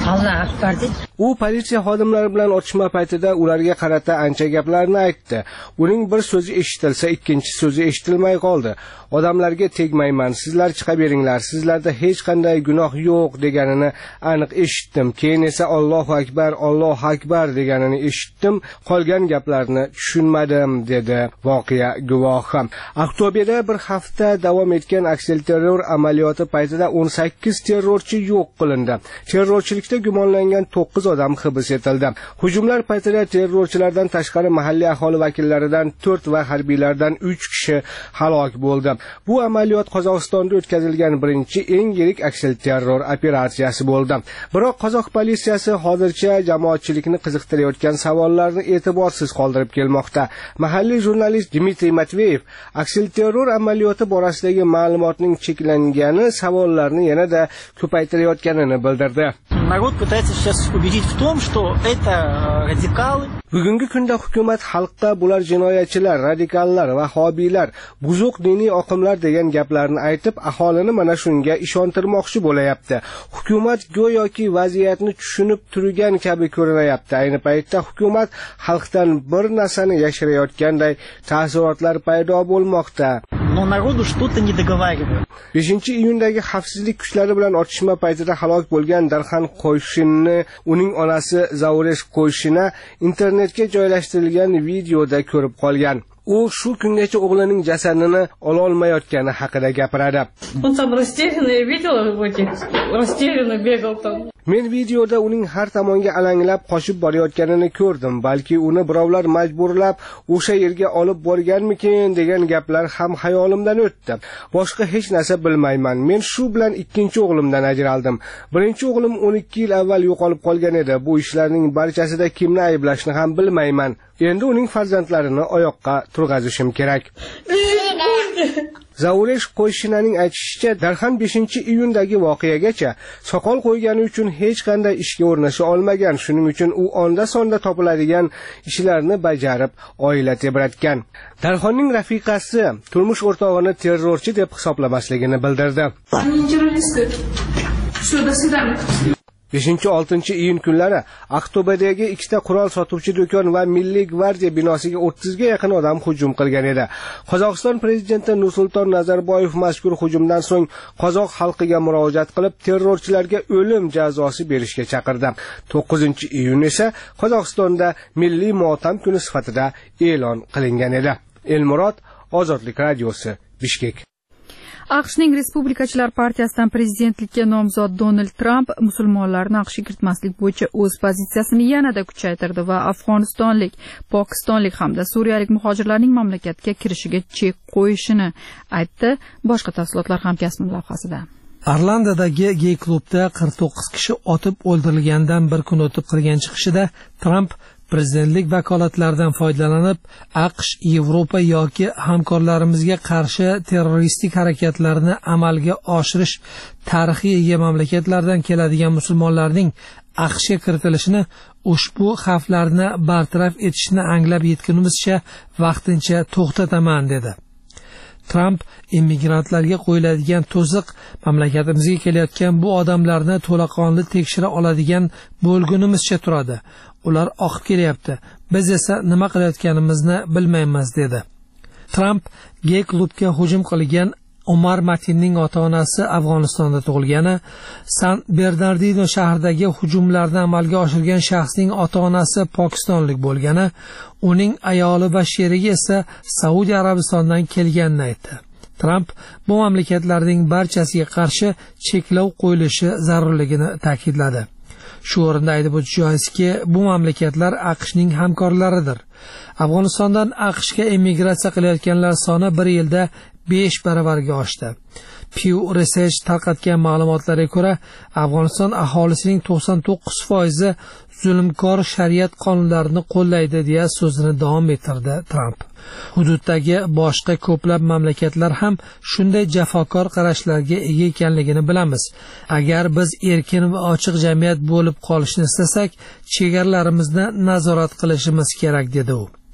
Alloh akbar deb. U politsiya xodimlari bilan otishma paytida ularga qarata ancha gaplarni aytdi. Uning bir so'zi eshitilsa, ikkinchi so'zi eshitilmay qoldi. Odamlarga tegmayman, sizlar chiqaveringlar, sizlarda hech qanday gunoh yo'q deganini aniq eshitdim. Keyin esa Allohu akbar deganini eshitdim. Qolgan gaplarni tushunmadim dedi voqea guvohi. Aqto'beda bir hafta davom etgan aksilterror amaliyoti paytida 18 terrorchi yo'q qilindi. Terrorchilikda gumonlangan 9 odam hibs etildi. Hujumlar paytida terrorchilardan tashqari mahalliy aholi vakillaridan 4 va harbiylardan 3 kishi halok bo'ldi. Bu amaliyot Qozog'istonda o'tkazilgan birinchi eng yirik aksilterror operatsiyasi bo'ldi. Biroq qozoq politsiyasi hozircha jamoatchilikni qiziqtirayotgan savollarni e'tiborsiz qoldirib kelmoqda. Mahalliy jurnalist Dmitriy Matveyev aksilterror amaliyoti borasidagi ma'lumotning cheklangani savollarni yanada ko'paytirayotganini bildirdi. Народ пытается сейчас убедить в том, что это радикалы. Bugungi kunda hukumat xalqqa bular jinoyatchilar, radikallar va hobiylar, buzuq diniy oqimlar degan gaplarni aytib, aholini mana shunga ishontirmoqchi bo'layapti. Hukumat go'yoki vaziyatni tushunib turgan kabi ko'rinayapti. Ayni paytda hukumat xalqdan bir narsani yashirayotganday taassurotlar paydo bo'lmoqda. Но народу что-то не договаривают. 5-iyundagi xavfsizlik kuchlari bilan otishma paytida halok bo'lgan Darxan Qo'yshinni uning onasi Zauresh Qo'yshina internetga joylashtirilgan videoda ko'rib qolgan. U shu kungacha o'g'lining jasadini ola olmayotgani haqida gapiradi. Men videoda uning har tomonga alanglab qochib borayotganini ko'rdim. Balki uni birovlar majburlab o'sha yerga olib borganmikin degan gaplar ham xayolimdan o'tdi. Boshqa hech narsa bilmayman. Men shu bilan ikkinchi o'g'limdan ajraldim. Birinchi o'g'lim 12 yil avval yo'qolib qolgan edi. Bu ishlarning barchasida kimni ayblashni ham bilmayman. Endi uning farzandlarini oyoqqa turg'azishim kerak. Zauresh Qo'yshinaning aytishicha, Darxan 5-iyundagi voqeagacha soqol qo'ygani uchun hech qanday ishga o'rnasha olmagan. Shuning uchun u onda-sonda topiladigan ishlarni bajarib, oila tebratgan. Darxonning rafiqasi turmush o'rtog'ini terrorchi deb hisoblamasligini bildirdi. 5-6-iyun kunlari Aqto'badagi ikkita qurol sotuvchi do'kon va Milliy gvardiya binosiga 30 ga yaqin odam hujum qilgan edi. Qozog'iston prezidenti Nursulton Nazarboyev mazkur hujumdan so'ng qozoq xalqiga murojaat qilib, terrorchilarga o'lim jazosi berishga chaqirdi. 9-iyun esa Qozog'istonda milliy motam kuni sifatida e'lon qilingan edi. Elmurod, Ozodlik radiosi, Bishkek. AQShning Respublikachilar partiyasidan prezidentlikka nomzod Donald Tramp musulmonlarni AQShga kiritmaslik bo'yicha o'z pozitsiyasini yanada kuchaytirdi va afg'onistonlik, pokistonlik hamda suriyalik muhojirlarning mamlakatga kirishiga chek qo'yishini aytdi. Boshqa tafsilotlar hamkasbim lavhasida. Orlandodagi gey klubda 49 kishi otib o'ldirilgandan bir kun o'tib qilgan chiqishida Tramp prezidentlik vakolatlaridan foydalanib, AQSh, Yevropa yoki hamkorlarimizga qarshi terroristik harakatlarni amalga oshirish tarixiy ega mamlakatlardan keladigan musulmonlarning AQShga kiritilishini, ushbu xavflarni bartaraf etishni anglab yetgunimizcha vaqtincha to'xtataman dedi. Tramp immigrantlarga qo'yiladigan to'siq mamlakatimizga kelayotgan bu odamlarni to'laqonli tekshira oladigan bo'lgunimizcha turadi. Ular oqib kelyapti. Biz esa nima qilayotganimizni bilmaymiz dedi. Tramp gey klubga hujum qilgan Omar Matinning ota-onasi Afg'onistonda tug'ilgani, San Bernardino shahridagi hujumlarni amalga oshirgan shaxsning ota-onasi pokistonlik bo'lgani, uning ayoli va sherigi esa Saudiya Arabistonidan kelganini aytdi. Tramp bu mamlakatlarning barchasiga qarshi cheklov qo'yilishi zarurligini ta'kidladi. Shu o'rinda aytib o'tish joizki, bu mamlakatlar AQShning hamkorlaridir. Afg'onistondan AQShga emigratsiya qilayotganlar soni bir yilda 5 baravarga oshdi. Pew Research tarqatgan ma'lumotlarga ko'ra, Afg'oniston aholisining 99% zulmkor shariat qonunlarini qo'llaydi deya so'zini davom ettirdi Tramp. Hududdagi boshqa ko'plab mamlakatlar ham shunday jafokor qarashlarga ega ekanligini bilamiz. Agar biz erkin va ochiq jamiyat bo'lib qolishni istasak, chegaralarimizni nazorat qilishimiz kerak dedi u.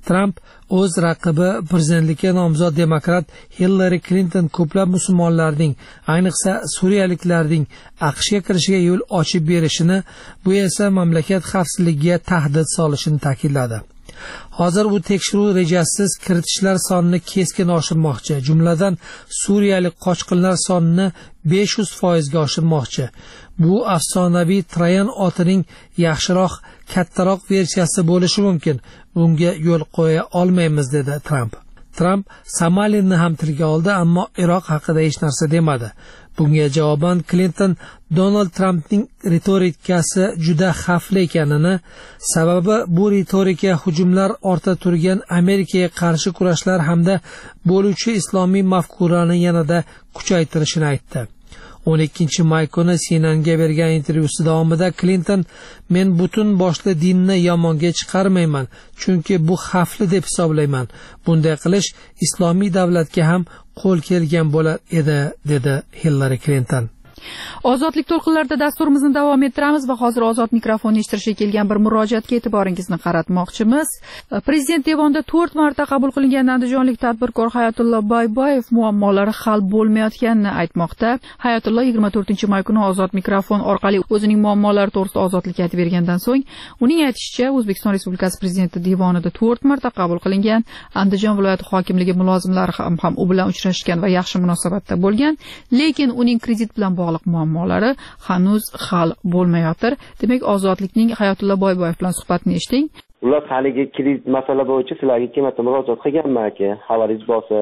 Tramp o'z raqibi prezidentlikka nomzod demokrat Hillary Clinton ko'plab musulmonlarning, ayniqsa suriyaliklarning AQShga kirishiga yo'l ochib berishini, bu esa mamlakat xavfsizligiga tahdid solishini ta'kidladi. Hozir u tekshiruv rejasiz kiritishlar sonini keskin oshirmoqchi, jumladan suriyalik qochqinlar sonini 500% ga oshirmoqchi. Bu afsonaviy Trayan otining yaxshiroq, kattaroq versiyasi bo'lishi mumkin. Bunga yo'l qo'ya olmaymiz, dedi Tramp. Tramp Somalini ham tilga oldi, ammo Iroq haqida hech narsa demadi. Bunga javoban Clinton Donald Trampning ritorikasi juda xavfli ekanini, sababi bu ritorika hujumlar ortida turgan Amerikaga qarshi kurashlar hamda bo'luvchi islomiy mafkurani yanada kuchaytirishini aytdi. 12-may kuni CNNga bergan intervyusi davomida Clinton: "Men butun boshli dinni yomonga chiqarmayman, chunki bu xavfli deb hisoblayman. Bunday qilish islomiy davlatga ham qo'l kelgan bo'lar edi", dedi Hillary Clinton. Ozodlik to'lqinlarida dasturimizni davom ettiramiz va hozir ozod mikrofonni eshittirishga kelgan bir murojaatga e'tiboringizni qaratmoqchimiz. Prezident devonida 4 marta qabul qilingan andijonlik tadbirkor Hayotullo Boyboyev muammolari hal bo'lmayotganini aytmoqda. Hayotullo 24-may kuni ozod mikrofon orqali o'zining muammolari to'g'risida ozodlikka aytib bergandan so'ng, uning aytishicha, O'zbekiston Respublikasi prezidenti devonida 4 marta qabul qilingan Andijon viloyati hokimligi mulozimlari ham u bilan uchrashgan va yaxshi munosabatda bo'lgan, lekin uning kredit bilan bog'liq muammolari hanuz hal bo'lmayotir. Demak, ozodlikning Hayotullo Boyboyev bilan suhbatini eshiting. Ular haligi kredit masala bo'yicha sizlarga 2 marta murojaat qilganman aka, xabaringiz bo'lsa.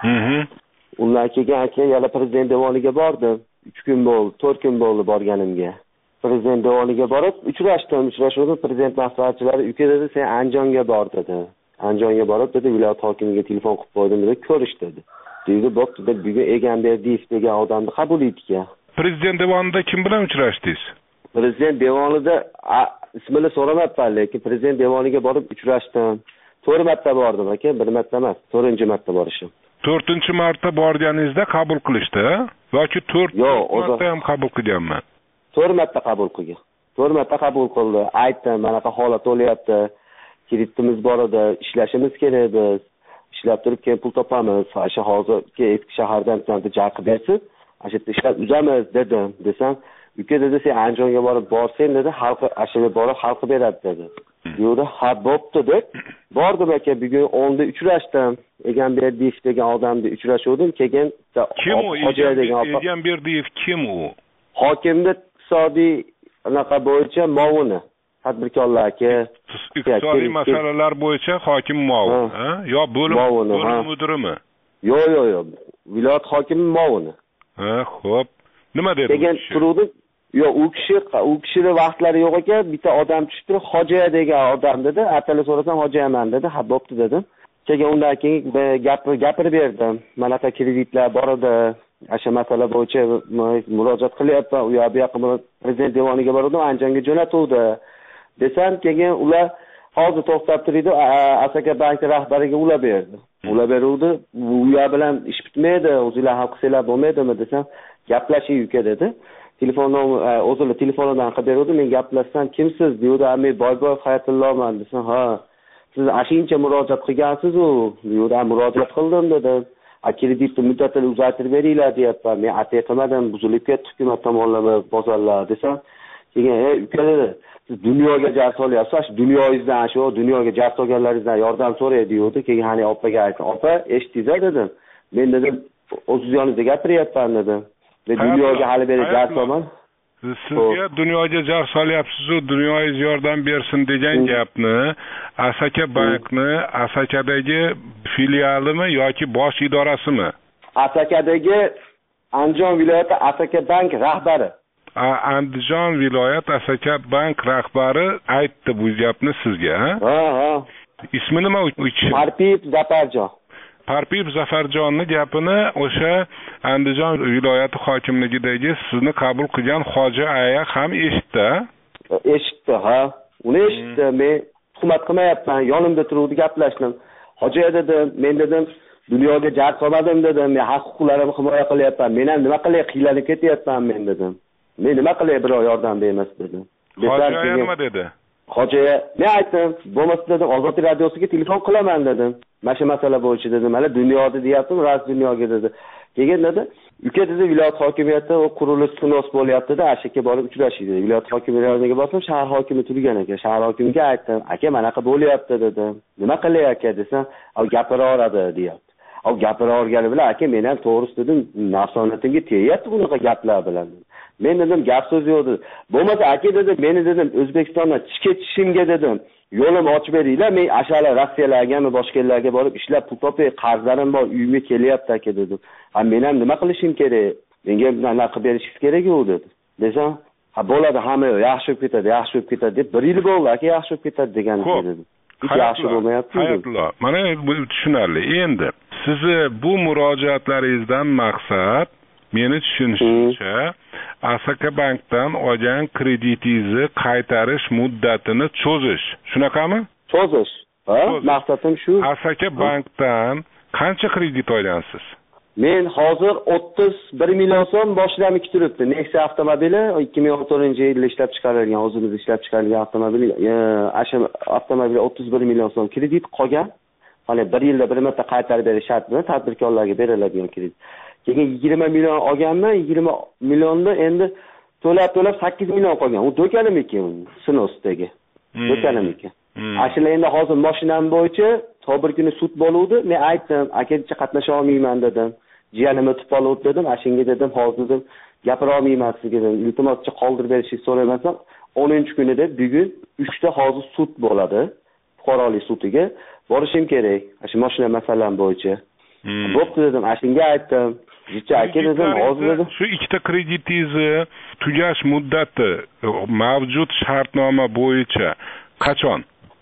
Ular kelgan aka, yana prezident devoniga bordim. 3 kun bo'ldi, 4 kun bo'ldi borganimga. Prezident devoniga borib uchrashuvda prezident maslahatchilari uka dedi, "Sen Andijonga bor" dedi. Andijonga borib dedi, viloyat hokimiga telefon qilib qo'ydim dedi, "Ko'rish" dedi. Deydi, "Bo'pti" deb bugun Egamberdiyev degan odamni qabul etdik. Prezident devonida kim bilan uchrashdingiz? Prezident devonida ismini so'ramayapman, lekin prezident devoniga borib uchrashdim. 4 marta bordim aka, 1 marta emas, 4-marta borishim. 4-marta borganingizda qabul qilishdi yoki 4 marta ham qabul qilganman? 4 marta qabul qilgan. 4 marta qabul qildi. Aytdim, "Manaqa holat bo'lyapti. Kreditimiz bor edi, ishlashimiz kerak biz. Ishlab turib keyin pul topamiz. O'sha hozirgi eski shahardan chaqib bersin. O'sha ishlab uzamiz" dedim. Desam, "Uka" dedi, "Sen Andijonga borsen" dedi, "Xalqi ashula borib xalqi beradi" dedi. Yo'qda, "Ha, bo'pti" deb bordim aka. Bugun 10da uchrashdim. Egamberdiyev degan odamni uchrashuvdim. Keyin kim u? Egamberdiyev kim u? Hokimni iqtisodiy anaqa bo'yicha muavini. Tadbirkorlarga iqtisodiy masalalar bo'yicha hokim muavin, ha? Yo bo'lim mudirimi? Yo'q. Viloyat hokimi muavini. Ha, xo'p. Nima dedi? Degan turuvdim. Yo'q, u kishini vaqtlari yo'q ekan, bitta odam tushdi, Hojiya degan odam dedi. Atala so'rasam Hojiyaman dedi. "Ha, bo'pti" dedim. Keyin undan keyin gapirib berdim. Manaqa kreditlar bor edi. O'sha masala bo'yicha murojaat qilyapman. U yoqqa prezident devoniga bordim, Andijonga jo'natuvdi. Desam, keyin ular hozir to'xtab turdi, Asaka bank rahbariga ular berdi. Ular beruvdi, u yoq bilan ish bitmaydi, o'zingizlar hal qilsanglar bo'lmaydimi desam, "Gaplashing uka" dedi. O'zini telefonidan qilib berdi, men gaplashsam, "Kimsiz?" dedi. "Men Boyboyev Hayotulloman" desam, "Ha, siz ashincha murojaat qilgansiz-ku" dedi. "Murojaat qildim" dedi. "Kreditni muddatini uzaytirib beringlar" deyapman. "Men atay qilmadim, buzilib ketdi hukumat tomonidan bozorlar" desam, keyin uka dedi, "Siz dunyoga jar solyapsiz, dunyoyingizdan shu dunyoga jar solganlaringizdan yordam so'raydi" dedi. Keyin hani opaga aytdim, "Opa, eshitdingiz dedim. Men dedim, o'zingiz yoningizda gapiryapman" dedim. "Men dunyoga hali beri jar solman." Sizga dunyoga jar solyapsiz-ku, dunyoyingiz yordam bersin degan gapni Asaka bankni Asakadagi filialimi yoki bosh idorasimi? Asakadagi Andijon viloyati Asaka bank rahbari. Andijon viloyat Asaka bank rahbari aytdi bu gapni sizga, ha? Ha. Ismi nima u kishi? Parpiyev Zafarjon. Parpiyev Zafarjonni gapini o'sha Andijon viloyati hokimligidagi sizni qabul qilgan Hoji aya ham eshitdi. Eshitdi, ha. Uni eshitdi. Men tuhmat qilmayapman, yonimda turuvdi, gaplashdim. "Hoji dedim, men dedim, dunyoga jar solmadim dedim. Men haq huquqlarimni himoya qilyapman. Men ham nima qilay, qiynalib ketyapman men dedim. Men nima qilay, birov yordam bermas dedim." Hoji aya nima dedi? Hojiga men aytdim, bo'lmasa dedim, Ozod radiosiga telefon qilaman dedim. Mana shu masala bo'yicha dedim, hali dunyoda deyaptim, ras dunyoga dedi. Keyin dedi, uka dedi, viloyat hokimiyati o qurilish sunos bo'lyapti-da, ashaka borib uchrashdik dedi. Viloyat hokimiyatiga borsam, shahar hokimi turgan ekan. Shahar hokimiga aytdim, aka manaqa bo'lyapti dedim. Nima qilay aka desam, gapiraveradi deyapti. Gapiravergani bilan aka men ham to'g'risi dedim, nafsonatimga tegyapti bunaqa gaplar bilan. Men dedim, gap so'z yo'q dedim. Bo'lmasa aka dedim, meni dedim O'zbekistondan ketishimga dedim, yo'lim ochib beringlar, men ashala Rossiyalargami, boshqa yerlarga borib ishlab pul topay, qarzlarim bor, uyimga kelyapti aka dedim. Men ham nima qilishim kerak? Menga bunaqa qilib berishingiz kerak-ku dedi. Desam, bo'ladi, hamma yaxshi bo'lib ketadi, yaxshi bo'lib ketadi deb 1 yil bo'ldi aka, yaxshi bo'lib ketadi degan dedi. Yaxshi bo'lmayapti. Hayotlar, mana bu tushunarli. Endi sizni bu murojaatlaringizdan maqsad meni tushunishimcha Asaka bankdan olgan kreditingizni qaytarish muddatini cho'zish. Shunaqami? Cho'zish. Maqsadim shu. Asaka bankdan qancha kredit olgansiz? Men hozir 31 million so'm boshlamik turibdi. Nexia avtomobili 2014-yilda ishlab chiqarilgan, o'zimiz ishlab chiqarilgan avtomobil, asha avtomobil 31 million so'm kredit qolgan. Hali 1 yilda bir marta qaytarib berish shart bilan tadbirkorlarga beriladigan kredit. Keyin 20 million olganman, 20 millionni endi to'lab 8 million qolgan. U do'kanimniki, Sinosdagi. Do'kanimniki. Ashla endi hozir mashinam bo'yicha bir kuni sud bo'luvdi. Men aytdim, aka qatnasha olmayman dedim. Jiyanim o'tib qoluvdi dedim. Ashunga dedim, hozir dedim, gapira olmayman sizga dedim. Iltimoschi qoldirib berishingizni so'rayman. 10-kunida bugun 3 ta hozir sud bo'ladi. Fuqarolik sudiga borishim kerak. Shu mashina masalam bo'yicha. Bo'pti dedim, ashunga aytdim. Jicha aka dedim, hozir dedim. Shu ikkita kreditingizni tugash muddati mavjud shartnoma bo'yicha qachon?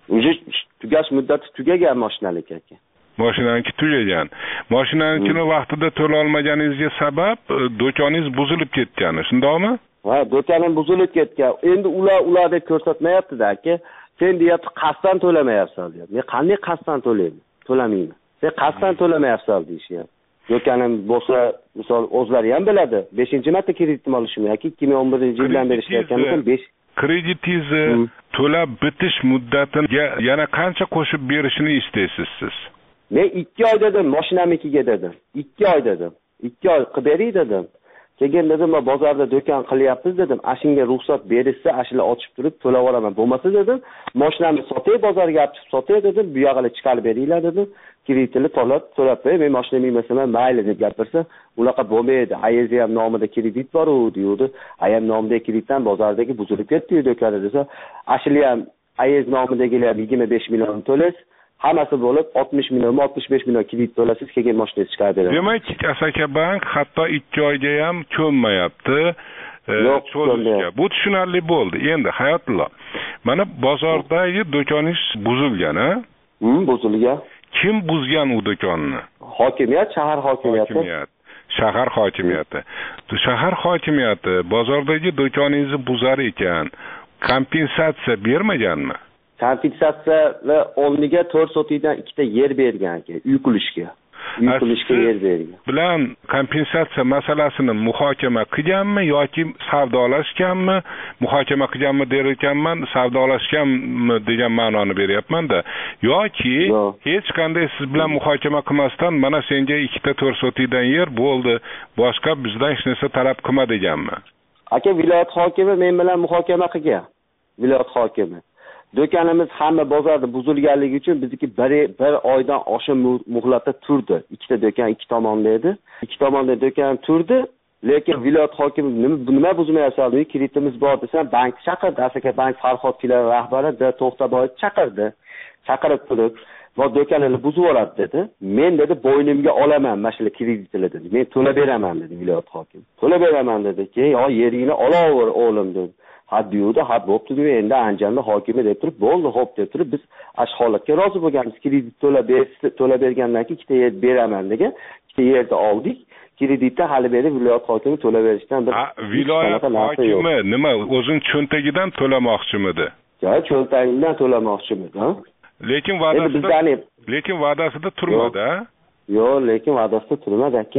Tugash muddati tugagan mashinalik aka. Mashinaniki tugagan. Mashinanikini vaqtida to'la olmaganingizga sabab do'koningiz buzilib ketgani, shundaymi? Ha, do'konim buzilib ketgan. Endi ular deb ko'rsatmayapti-da aka. Sen deyapti, qasddan to'lamayapsan deyapti. Men qanday qasddan to'layman? To'lamayman. Sen qasddan to'lamayapsan deyishyapti. Do'konim bo'lsa, misol o'zlari ham biladi. 5-marta kreditim olishim yoki 2011-yildan beri ishlayotganimdan 5 kreditingizni to'lab bitish muddatiga yana qancha qo'shib berishini istaysiz siz? Men 2 oy dedim, mashinamikiga dedim. 2 oy dedim. 2 oy qilib bering dedim. Keyin dedim, men bozorda do'kon qilyapmiz dedim. Ashunga ruxsat berishsa, ashla ochib turib to'lab olaman. Bo'lmasa dedim, mashinamni sotay, bozorga olib chiqib sotay dedim. Bu yog'iga chiqarib beringlar dedim. Kreditini to'lab qo'y, men mashina minmasam mayli deb gapirsa, unaqa bo'lmaydi. Ayaz ham nomida kredit bor-ku, deydi. Ayam nomidagi kreditdan bozordagi buzilib ketdi do'koni desa, ashli ham Ayaz nomidagilar 25 million to'laysiz. Hammasi bo'lib 60 million, 65 million kredit to'lasiz, keyin mashinangizni chiqarib beradi. Demak, Asaka bank hatto 2 oyga ham ko'nmayapti. Cho'zishga. Bu tushunarli bo'ldi. Endi Hayotullo, mana bozordagi do'koningiz buzilgan-a? Buzilgan. Kim buzgan u do'konni? Hokimiyat, shahar hokimiyati. Shahar hokimiyati. Shahar hokimiyati bozordagi do'koningizni buzar ekan, kompensatsiya bermaganmi? Kompensatsiya o'rniga 4 sotikdan 2 ta yer bergan aka, uy qurishga. Uy qurishga yer bergan. Bilan kompensatsiya masalasini muhokama qilganmi yoki savdolashganmi? Muhokama qilganmi der ekanman, savdolashganmi degan ma'noni beryapman-da. Yoki hech qanday siz bilan muhokama qilmasdan mana senga 2 ta 4 sotikdan yer bo'ldi, boshqa bizdan hech narsa talab qilma deganmi? Aka, viloyat hokimi men bilan muhokama qilgan. Viloyat hokimi. Do'konimiz hamma bozorda buzilganligi uchun bizniki 1 oydan oshiq muhlatda turdi. 2 ta do'kon 2 tomonda edi. 2 tomonda do'kon turdi, lekin viloyat hokimi nima buzmayapsan, kreditimiz bor desam, bank chaqirdi. Asaka bank Farhod filiali rahbari To'xtaboyev chaqirdi. Chaqirib turib, "Va do'konini buzib yuboradi" dedi. Men dedi, "Bo'ynimga olaman mana shu kreditni" dedi. "Men to'lab beraman" dedi viloyat hokimi. "To'lab beraman" dedi. "Keyin yo yeringni olaver o'g'lim" dedi. Hadiyuda had bo'pti deb endi Andijonda hokimi deb turib, bo'ldi, xo'p deb turib biz holatga rozi bo'lganmiz. Kredit to'lab bergandan keyin 2 ta yer beraman degan. 2 ta yerni oldik. Kreditni hali beri viloyat hokimi to'lab berishdan bir viloyat hokimi nima o'zing cho'ntagidan to'lamoqchimidi? Yo'q, cho'ntagimdan to'lamoqchimidi, ha? Lekin va'dasida turmadi, ha? Yo'q, lekin va'dasida turmadi aka.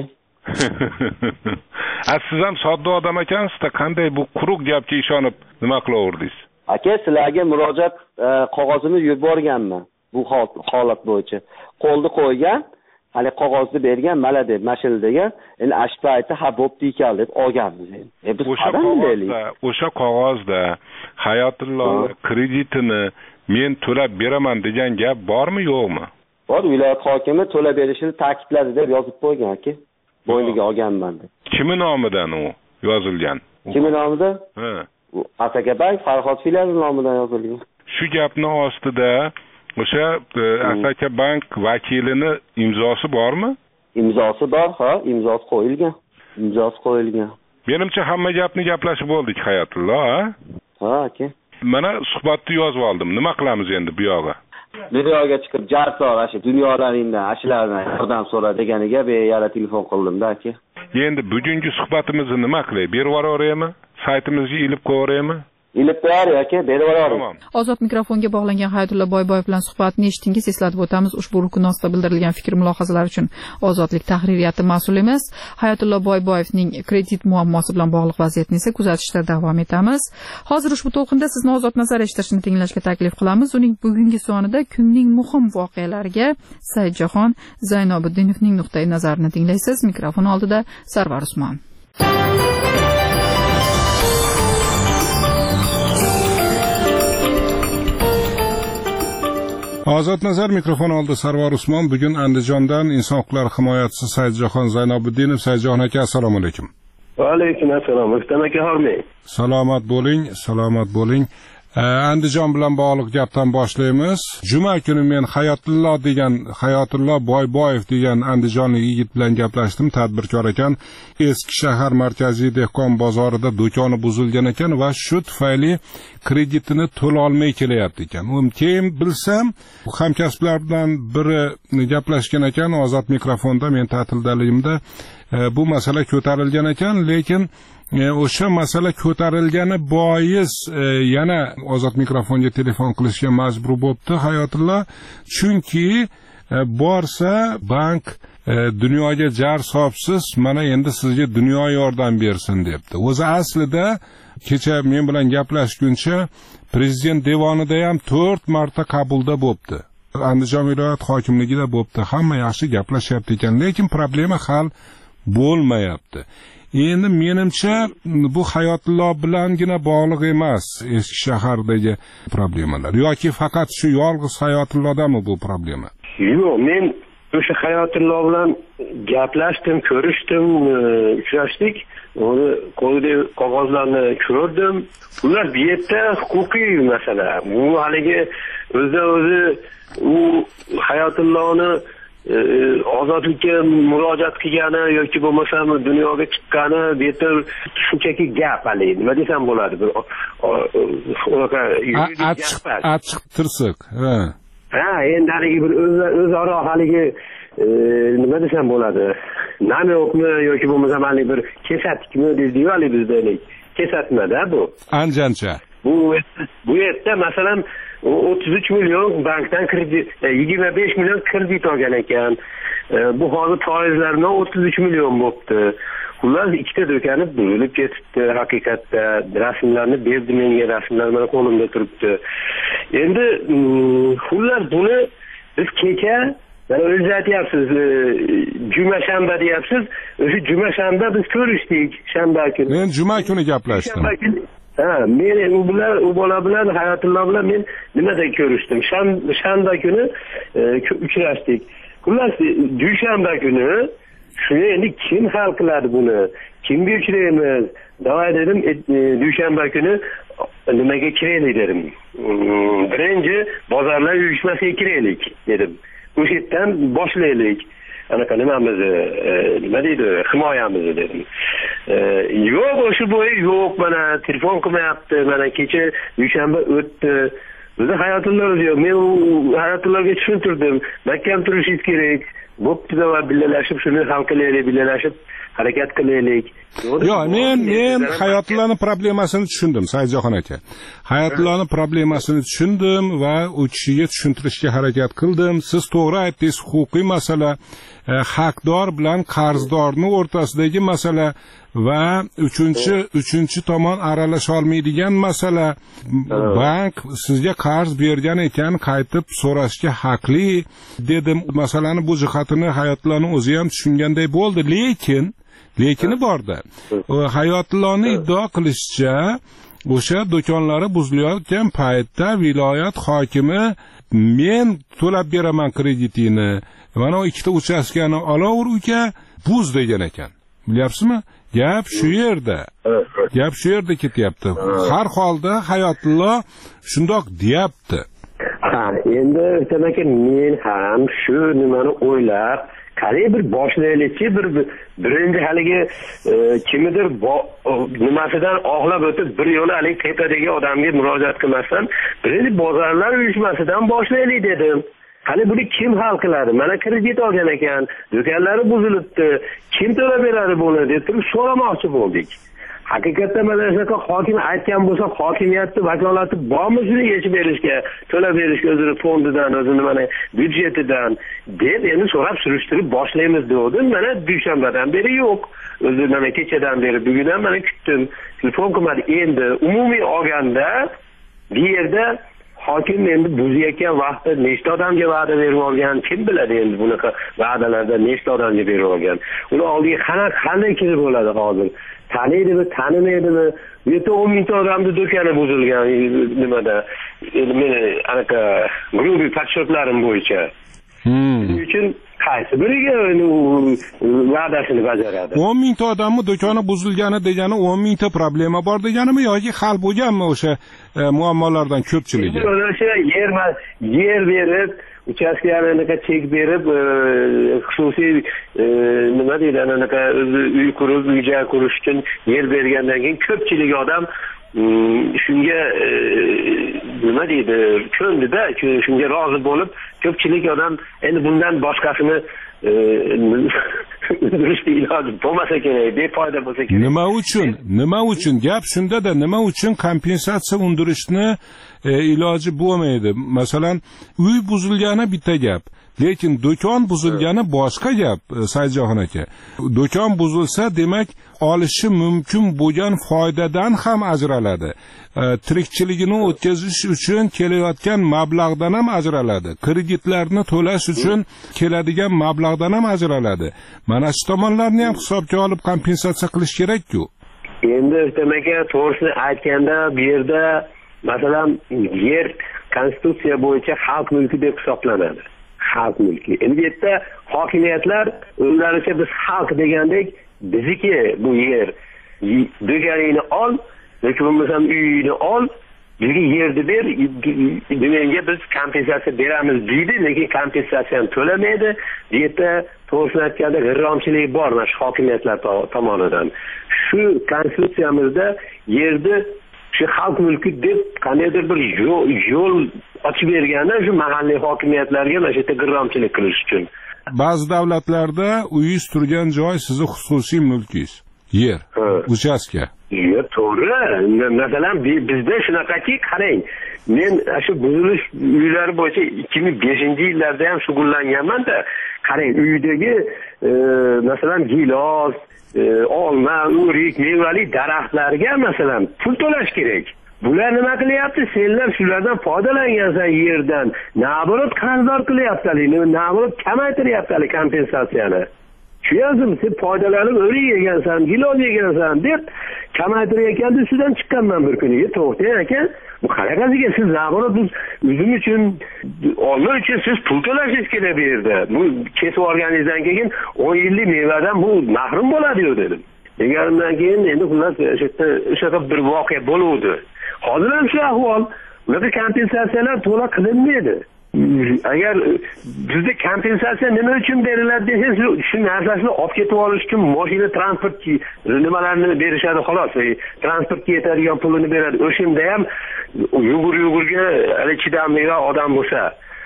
Siz ham sodda odam ekansiz-da, qanday bu quruq gapga ishonib nima qilaverdingiz? aka sizlarga murojaat qog'ozini yuborganman bu holat bo'yicha. Qo'lni qo'ygan, hali qog'ozni bergan, mana deb mashina degan, endi ash payti ha bo'pti ekan deb olganmiz endi. Biz o'sha qog'ozda Hayotullo kreditini men to'lab beraman degan gap bormi, yo'qmi? Bor, viloyat hokimi to'lab berishini ta'kidladi deb yozib qo'ygan aka. Bo'yniga olganman deb. Kimi nomidan u yozilgan? Kimi nomidan? Ha. Asakabank Farhod filiali nomidan yozilgan. Shu gapning ostida o'sha Asakabank vakilini imzosi bormi? Imzosi bor, ha, imzosi qo'yilgan. Menimcha hamma gapni gaplashib bo'ldik, Hayotullo, ha? Ha, aka. Mana suhbatni yozib oldim. Nima qilamiz endi bu yoqqa? Dunyoga chiqib jarsoq ashi dunyolaringdan ashulardan yordam so'ra deganiga yana telefon qildim-da aka. Endi bugungi suhbatimizni nima qilay? Berib yuboraymi? Saytimizga ilib qo'yaymi? Ilib qo'yar aka, berib yuboring. Ozod mikrofonga bog'langan Hayotullo Boyboyev bilan suhbatni eshitdingiz. Eslatib o'tamiz, ushbu rukun ostida bildirilgan fikr-mulohazalar uchun Ozodlik tahririyati mas'ul emas. Hayotullo Boyboyevning kredit muammosi bilan bog'liq vaziyatni esa kuzatishda davom etamiz. Hozir ushbu to'lqinda sizni Ozod nazar eshitishni tinglashga taklif qilamiz. Uning bugungi sonida kunning muhim voqealariga Saidjahon Zaynobuddinovning nuqtai nazarini tinglaysiz. Mikrofon oldida Sarvar Usmon. Ozod nazar mikrofon oldi Sarvar Usmon. Bugun Andijondan inson huquqlari himoyachisi Saidjahon Zaynobuddinov. Saidjahon aka, assalomu alaykum. Va alaykum assalom. Rustam aka, hormang. Salomat bo'ling. Andijon bilan bog'liq gapdan boshlaymiz. Juma kuni men Hayotullo Boyboyev degan andijonlik yigit bilan gaplashdim. Tadbirkor ekan. Eski shahar markaziy dehqon bozorida do'koni buzilgan ekan va shu tufayli kreditini to'la olmay kelyapti ekan. Keyin bilsam, hamkasblardan biri gaplashgan ekan Ozod mikrofonda, men ta'tildaligimda bu masala ko'tarilgan ekan, lekin o'sha masala ko'tarilgani bois yana Ozod mikrofonga telefon qilishga majbur bo'libdi Hayotullo, chunki borsa bank dunyoga jar sopsiz, mana endi sizga dunyo yordam bersin debdi. O'zi aslida kecha men bilan gaplashguncha prezident devonida ham 4 marta qabulda bo'libdi. Andijon viloyat hokimligida bo'libdi. Hamma yaxshi gaplashyapti ekan, lekin problema hal bo'lmayapti. Endi menimcha bu Hayotullo bilangina bog'liq emas eski shahardagi problemalar, yoki faqat shu yolg'iz Hayotullodami bu problema? Yo'q, men o'sha Hayotullo bilan gaplashdim, ko'rishdim, uchrashdik. Uni qo'lidagi qog'ozlarni ko'rdim. Ular bu yerda huquqiy masala. Bu haligi o'zi u Hayotulloni ozodlikka murojaat qilgani yoki bo'lmasam dunyoga chiqqani bu yerda shunchaki gap haligi, nima desam bo'ladi, bir achchiq tirsiq. Ha, endi haligi bir o'zaro haligi nima desam bo'ladi, namyoqmi yoki bo'lmasam haligi bir kesatlikmi deydiku haligi bizda, kesatmada bu. Anjancha. Bu yerda masalan 33 million bankdan kredit, 25 million kredit olgan ekan. Bu hozir foizlar bilan 33 million bo'libdi. Ular ikkita do'koni buzilib ketibdi haqiqatda. Rasmlarni berdi menga, rasmlar mana qo'limda turibdi. Endi ular buni biz kecha mana o'zingiz aytyapsiz, juma shanba deyapsiz. O'sha juma shanba biz ko'rishdik, shanba kuni. Men juma kuni gaplashdim. Ha, men u bola bilan Hayotullo bilan men nimada ko'rishdim? Shanba kuni uchrashdik. Xullas, dushanba kuni shuni endi kim hal qiladi buni? Kimga uchraymiz? Davay dedim, dushanba kuni nimaga kiraylik dedim. Birinchi bozorlar uyushmasiga kiraylik dedim. O'sha yerdan boshlaylik. Anaqa nimamiz, nima deydi, himoyamiz dedim. Yo'q, o'sha bo'yi yo'q, mana telefon qilmayapti, mana kecha dushanba o'tdi. Bizni Hayotullo yo'q. Men Hayotulloga tushuntirdim. Mahkam turishingiz kerak. Bo'pti-da, va birgalashib shuni hal qilaylik, birgalashib harakat qilaylik. Yo'q, men Hayotulloning problemasini tushundim, Saidjahon aka. Hayotulloning problemasini tushundim va u kishiga tushuntirishga harakat qildim. Siz to'g'ri aytdingiz, huquqiy masala, haqdor bilan qarzdorning o'rtasidagi masala. va uchinchi tomon aralasha olmaydigan masala. Bank sizga qarz bergan ekan, qaytib so'rashga haqli dedim. Masalani bu jihatini Hayotulloning o'zi ham tushunganday bo'ldi, lekini borda. Hayotulloning iddao qilishicha, o'sha do'konlari buzilayotgan paytda viloyat hokimi men to'lab beraman kreditingni, mana ikkita uchastkani olaver uka, buz degan ekan. Bilyapsizmi? Gap shu yerda ketyapti. Har holda Hayotullo shundoq deyapti. Endi demak men ham shu nimani o'ylab, qanday bir boshlaylikchi, birinchi haligi kimnidir nimasidan oqlab o'tib bir yo'li haligi tepadagi odamga murojaat qilmasdan, birinchi bozorlar uyushmasidan boshlaylik dedim. Qani buni kim hal qiladi? Mana kredit olgan ekan, do'konlari buzilibdi, kim to'lab beradi buni deb turib so'ramoqchi bo'ldik. Haqiqatda mana shunaqa hokim aytgan bo'lsa, hokimiyatni vakolati bormi shuni yechib berishga, to'lab berishga o'zini fondidan, o'zini mana byudjetidan deb endi so'rab surishtirib boshlaymiz dedim. Mana dushanbadan beri yo'q. O'zi mana kechadan beri bugun ham mana kutdim. Telefon qilmadi. Endi umumiy olganda bu yerda hokim endi buzayotgan vaqtda nechta odamga va'da berib olgan, kim biladi endi bunaqa va'dalarda nechta odamga berib olgan. Uni oldiga qanday kirib bo'ladi hozir? Taniydimi, tanimaydimi? Bu yerda 10 mingta odamni do'koni buzilgan nimada. Endi meni anaqa grubiy podshotlarim bo'yicha. Shuning uchun qaysi biriga va'dasini bajaradi? 10 mingta odamni do'koni buzilgani degani 10 mingta problema bor deganimi yoki hal bo'lganmi o'sha muammolardan ko'pchiligi? O'sha yer berib, uchastkalarni chek berib, xususiy nima deydi, anaqa uy qurib, uy-joy qurish uchun yer bergandan keyin ko'pchilik odam shunga nima deydi, ko'ndida, shunga rozi bo'lib, ko'pchilik odam endi bundan boshqasini durust iloji bo'lmasa kerak, befoyda bo'lsa kerak. Nima uchun gap shunda-da, nima uchun kompensatsiya undirishni iloji bo'lmaydi? Masalan, uy buzilgani bitta gap, lekin do'kon buzilgani boshqa gap. Saidjahon aka, do'kon buzilsa, demak, olishi mumkin bo'lgan foydadan ham ajraladi. Tirikchiligini o'tkazish uchun kelayotgan mablag'dan ham ajraladi. Kreditlarni to'lash uchun keladigan mablag'dan ham ajraladi. Mana shu tomonlarni ham hisobga olib kompensatsiya qilish kerak-ku. Endi demak, to'g'risini aytganda, bu yerda masalan yer konstitutsiya bo'yicha xalq mulki deb hisoblanadi. Xalq mulki. Endi bu yerda hokimiyatlar o'zlaricha biz xalq degandek, bizniki bu yer. Do'koningni ol, yoki bo'lmasam uyingni ol, bizga yerni ber, menga biz kompensatsiya beramiz deydi, lekin kompensatsiyani to'lamaydi. Bu yerda to'g'risini aytganda g'irromchilik bor mana shu hokimiyatlar tomonidan. Shu konstitutsiyamizda yerni shu xalq mulki deb qandaydir bir yo'l ochib berganda shu mahalliy hokimiyatlarga mana shu yerda g'irromchilik qilish uchun. Ba'zi davlatlarda uyingiz turgan joy sizni xususiy mulkingiz. Yer, uchastka. Yo'q, to'g'ri. Masalan, bizda shunaqaki, qarang, men shu buzilish uylari bo'yicha 2005-yillarda ham shug'ullanganman-da. Qarang, uydagi masalan gilos, olma, o'rik, mevali daraxtlarga masalan pul to'lash kerak. Bular nima qilyapti? Senlar shulardan foydalangansan yerdan. Naborot qarzdor qilyaptilar, naborot kamaytiryaptilar kompensatsiyani. Shu yozim, sen foydalanib o'rik yegansan, gilos yegansan deb kamaytirayotganda ustidan chiqqanman bir kuniga. To'xtang aka, bu qaraqasiga siz naborot o'zim uchun, olma uchun siz pul to'lashingiz kerak bu yerda. Bu kesib olganingizdan keyin 10 yillik mevadan bu mahrum bo'ladi-yu dedim. Deganimdan keyin endi xullas o'sha bir voqea bo'ldi. Hozir ham shu ahvol. Ularda kompensatsiyalar to'la qilinmaydi. Agar bizda kompensatsiya nima uchun beriladi desangiz, shu narsasini olib ketib olish uchun mashina transport nimalarni berishadi xolos. Transportga yetadigan pulini beradi. O'shanda ham yugurga hali chidamliroq odam bo'lsa,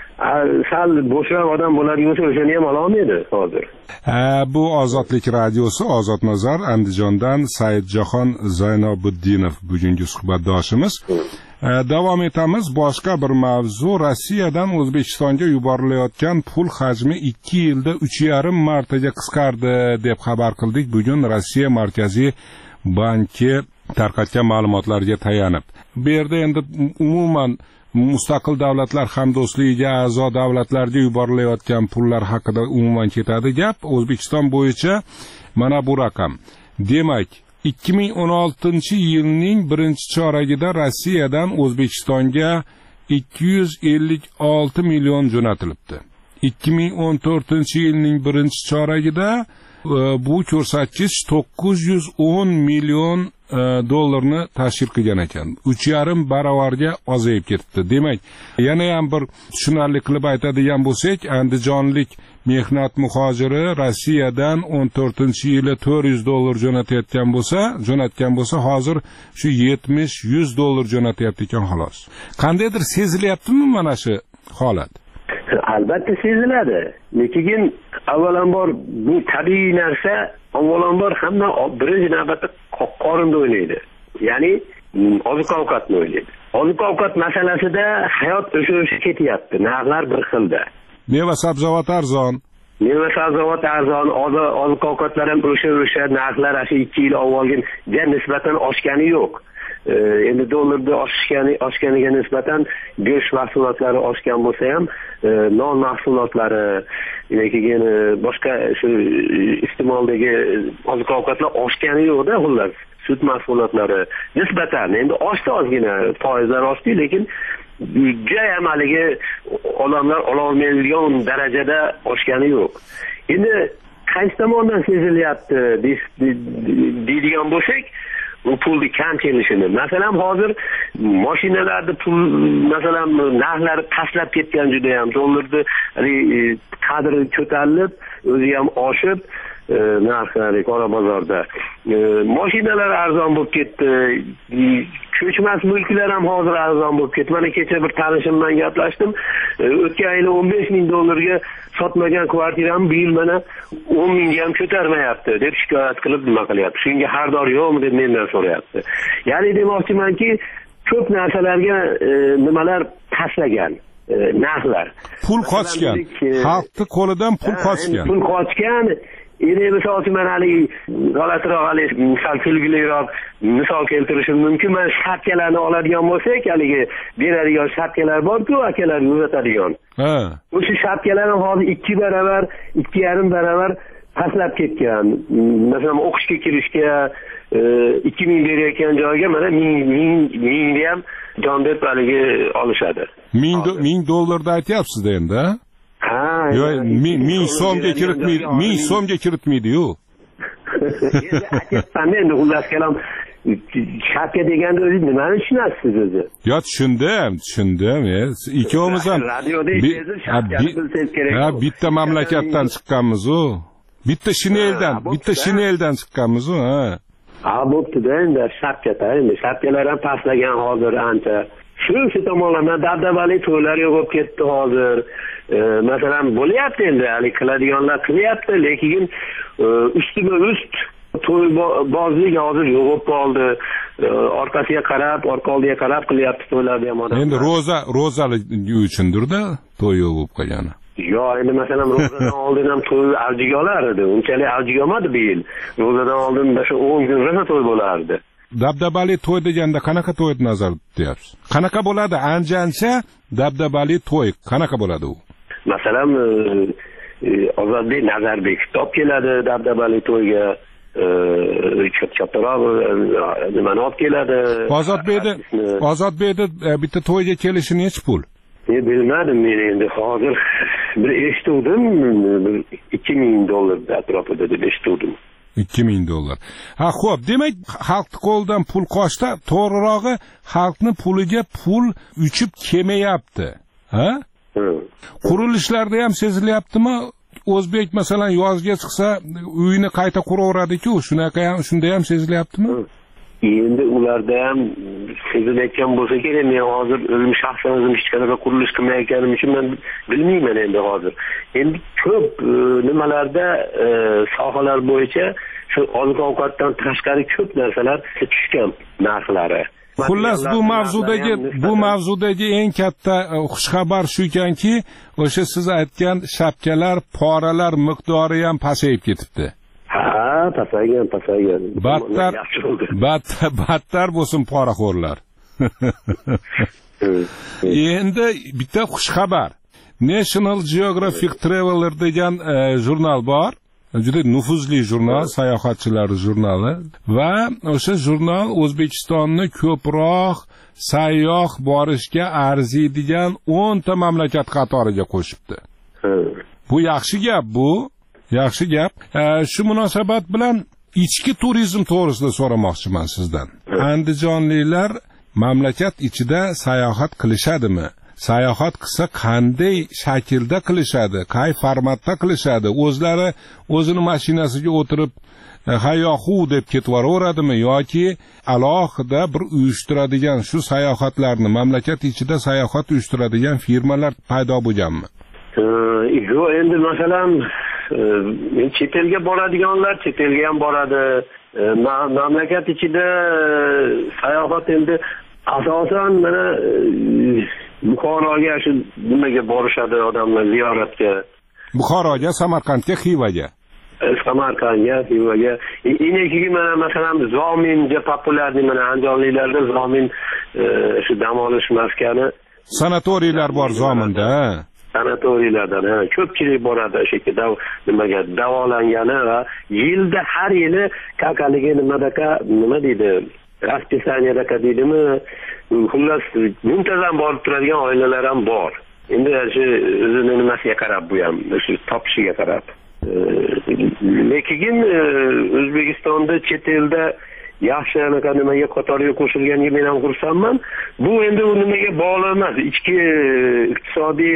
sal bo'shroq odam bo'ladigan bo'lsa, o'shani ham ola olmaydi hozir. Bu Ozodlik radiosi, Ozod Nazar, Andijondan Saidjahon Zaynobuddinov bugungi suhbatdoshimiz. Davom etamiz. Boshqa bir mavzu. Rossiyadan O'zbekistonga yuborilayotgan pul hajmi 2 yilda 3,5 martaga qisqardi deb xabar qildik. Bugun Rossiya Markaziy banki tarqatgan ma'lumotlarga tayanib. Bu yerda endi umuman mustaqil davlatlar hamdo'stligiga a'zo davlatlarga yuborilayotgan pullar haqida umuman ketadi gap. O'zbekiston bo'yicha mana bu raqam. Demak, 2016-yilning birinchi choragida Rossiyadan O'zbekistonga 256 million jo'natilibdi. 2014-yilning birinchi choragida bu ko'rsatkich 910 million dollarni tashkil qilgan ekan. 3,5 barobarga ozayib ketdi. Demak, yana ham bir tushunarli qilib aytadigan bo'lsak, andijonlik mehnat muhojiri Rossiyadan 14-yili 400 dollar jo'natayotgan bo'lsa, hozir shu 70-100 dollar jo'natyapti ekan xolos. Qandaydir sezilyaptimi mana shu holat? Albatta seziladi. Lekin avvalambor bu tabiiy narsa, avvalambor hamma birinchi navbatda qorinda o'ynaydi. Ya'ni oziq-ovqatni o'ylaydi. Oziq-ovqat masalasida hayot o'sha ketyapti. Narxlar bir xilda. Meva-sabzavot arzon. Meva-sabzavot arzon, oziq-ovqatlar ham o'sha narxlar 2 yil avvalga nisbatan oshgani yo'q. Endi dollarda oshganiga nisbatan go'sht mahsulotlari oshgan bo'lsa ham, non mahsulotlari, keyin boshqa shu iste'moldagi oziq-ovqatlar oshgani yo'q-da, xullas. Sut mahsulotlari nisbatan endi oshdi ozgina, foizlar oshdi, lekin jayam haligi odamlar ololmaydigan darajada oshgani yo'q. Endi qaysi tomondan sezilyapti deydigan bo'lsak, bu pulni kam kelishini. Masalan, hozir mashinalarda pul, masalan, narxlari pastlab ketgan juda ham, dollarni qadri ko'tarilib, o'zi ham oshib, narxlari qora bozorda. Mashinalar arzon bo'lib ketdi. Ko'chmas mulklar ham hozir arzon bo'lib ketdi. Mana kecha bir tanishim bilan gaplashdim. O'tgan yili 15 ming dollarga sotmagan kvartirani bu yil mana 10 mingga ham ko'tarmayapti deb shikoyat qilib nima qilyapti. Shunga xaridor yo'qmi deb mendan so'rayapti. Ya'ni demoqchimanki, ko'p narsalarga nimalar pashlagan. Narxlar. Pul qochgan. Xalqning qo'lidan pul qochgan. Pul qochgan. Endi misol uchun men hali g'alatiroq, misol kulguliroq misol keltirishim mumkin. Men shapkalarni oladigan bo'lsak, haligi beradigan shapkalar bor-ku, akalar uzatadigan. O'sha shapkalar hozir 2 barobar, 2,5 barobar pastlab ketgan. Masalan, o'qishga kirishga 2000 berayotgan joyga mana 1000 ham jon deb haligi olishadi. 1000 dollarda aytyapsiz-da endi, ha? Yo'q, 1000 so'mga kiritmaydi, 1000 so'mga kiritmaydi-yu. Endi xullas kalom shapka deganda o'zi nimani tushunasiz o'zi? Yo, tushundim. Ikkovimiz ham bitta mamlakatdan chiqqanmiz-ku. Bitta shineldan chiqqanmiz-ku, ha. Bo'pti-da, endi shapkalar ham pastlagan hozir ancha. Shu tomonlardan dabdabali to'ylar yo'qib ketdi hozir. Masalan, bo'lyapti endi, hali qiladiganlar qilyapti, lekin ustma-ust to'y bozlik hozir yo'qib qoldi. Orqasiga qarab, orqa oldiga qarab qilyapti to'ylarni ham odamlar. Endi ro'zalik uchundir-da to'y yo'qib qolgani. Yo'q, endi masalan ro'zadan oldin ham to'y avjiga olar edi. Unchalik avjiga olmadi bu yil. Ro'zadan oldin o'sha 10 kun ro'za to'y bo'lardi. Dabdabali to'y deganda qanaqa to'yni nazarda tutyapsiz? Qanaqa bo'ladi? Anjancha dabdabali to'y qanaqa bo'ladi u? Masalan, Ozodbek Nazarbekov top keladi dabdabali to'yga. Kattaroq nimani olib keladi? Ozodbekni bitta to'yga kelishi necha pul? Bilmadim men endi hozir bir eshitdim, 2000 dollar atrofida deb eshitdim. 2000 dollar. Ha, xo'p, demak, xalqning qo'lidan pul qochdi, to'g'rirog'i xalqning puliga pul uchib kelmayapti. Ha? Qurilishlarda ham sezilyaptimi? O'zbek masalan yozga chiqsa, uyini qayta quraveradi-ku, shunda ham sezilyaptimi? Endi ularda ham sezilayotgan bo'lsa kerak. Men hozir o'zim shaxsan hech qanaqa qurilish qilmayotganim uchun men bilmayman endi hozir. Endi ko'p nimalarda sohalar bo'yicha shu oziq-ovqatdan tashqari ko'p narsalar tushgan narxlari. Xullas bu mavzudagi eng katta xushxabar shukanki, o'sha siz aytgan shapkalar, poralar miqdori ham pasayib ketibdi. Ha, pasaygan. Battar bo'lsin poraxo'rlar. Endi bitta xushxabar. National Geographic Traveler degan jurnal bor. Juda nufuzli jurnal, sayohatchilar jurnali va o'sha jurnal O'zbekistonni ko'proq sayyoh borishga arziydigan 10 ta mamlakat qatoriga qo'shibdi. Bu yaxshi gap. Shu munosabat bilan ichki turizm to'g'risida so'ramoqchiman sizdan. Andijonliklar mamlakat ichida sayohat qilishadimi? Sayohat qilsa qanday shaklda qilishadi, qay formatda qilishadi? O'zini mashinasiga o'tirib hayyohu deb ketaveradimi yoki alohida bir uyushtiradigan shu sayohatlarni mamlakat ichida sayohat uyushtiradigan firmalar paydo bo'lganmi? Yo'q, endi masalan chet elga boradiganlar chet elga ham boradi. Mamlakat ichida sayohat endi asosan mana Buxoroga shu nimaga borishadi odamlar ziyoratga. Buxoroga, Samarqandga, Xivaga. Inekigi mana masalan Zominga populyarni mana Andijonliklarda Zomin shu dam olish maskani. Sanatoriylar bor Zominda. Sanatoriylardan ko'pchilik boradi o'sha yerga nimaga davolangani va yilda har yili kakaligi nima deydi? Raspisaniyadaka deydimi? Xullas muntazam borib turadigan oilalar ham bor. Endi shu o'zini nimasiga qarab bu ham shu topishiga qarab. Lekin O'zbekistonda chet elda yaxshi anaqa nimaga qatoriga qo'shilganiga men ham xursandman. Bu endi u nimaga bog'liq emas. Ichki iqtisodiy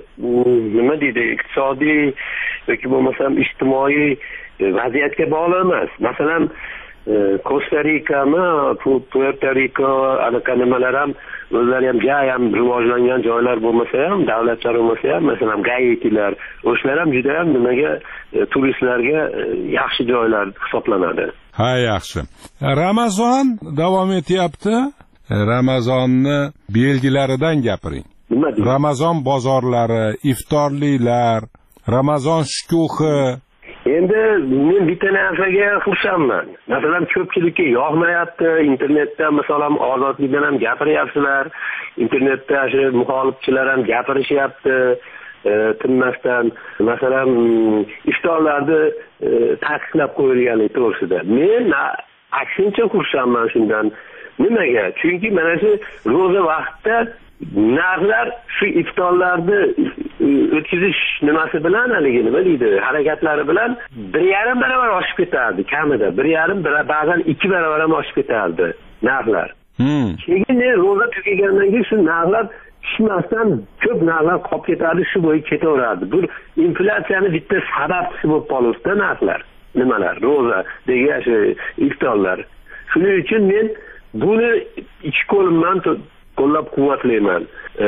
iqtisodiy yoki bo'lmasam ijtimoiy vaziyatga bog'liq emas. Masalan, Kosta-Rikami, Puerto-Riko anaqa nimalar ham o'zlari ham jayam rivojlangan joylar bo'lmasa ham, davlatlar bo'lmasa ham, masalan, Gaitilar, o'shalar ham juda ham nimaga turistlarga yaxshi joylar hisoblanadi. Ha, yaxshi. Ramazon davom etyapti. Ramazonni belgilaridan gapiring. Nima deysiz? Ramazon bozorlari, iftorliklar, Ramazon shukuhi. Endi men bitta narsaga xursandman. Masalan, ko'pchilikka yoqmayapti. Internetda masalan ozodlikdan ham gapiryapsizlar. Internetda shu muxolifchilar ham gapirishyapti. Tinmasdan masalan iftorlarni taqiqlab qo'yilgani to'g'risida. Men aksincha xursandman shundan. Nimaga? Chunki mana shu ro'za vaqtida narxlar shu iftorlarni o'tkazish nimasi bilan haligi nima deydi harakatlari bilan 1,5 barobar oshib ketardi kamida 1,5 ba'zan 2 barobar ham oshib ketardi narxlar. Keyin ro'za tugagandan keyin shu narxlar tushmasdan ko'p narxlar qolib ketardi, shu bo'yi ketaveradi. Bu inflyatsiyani bitta sababchisi bo'lib qolibdi narxlar. Nimalar? Ro'za degan shu iftorlar. Shuning uchun men buni ichki qo'limdan qo'llab-quvvatlayman.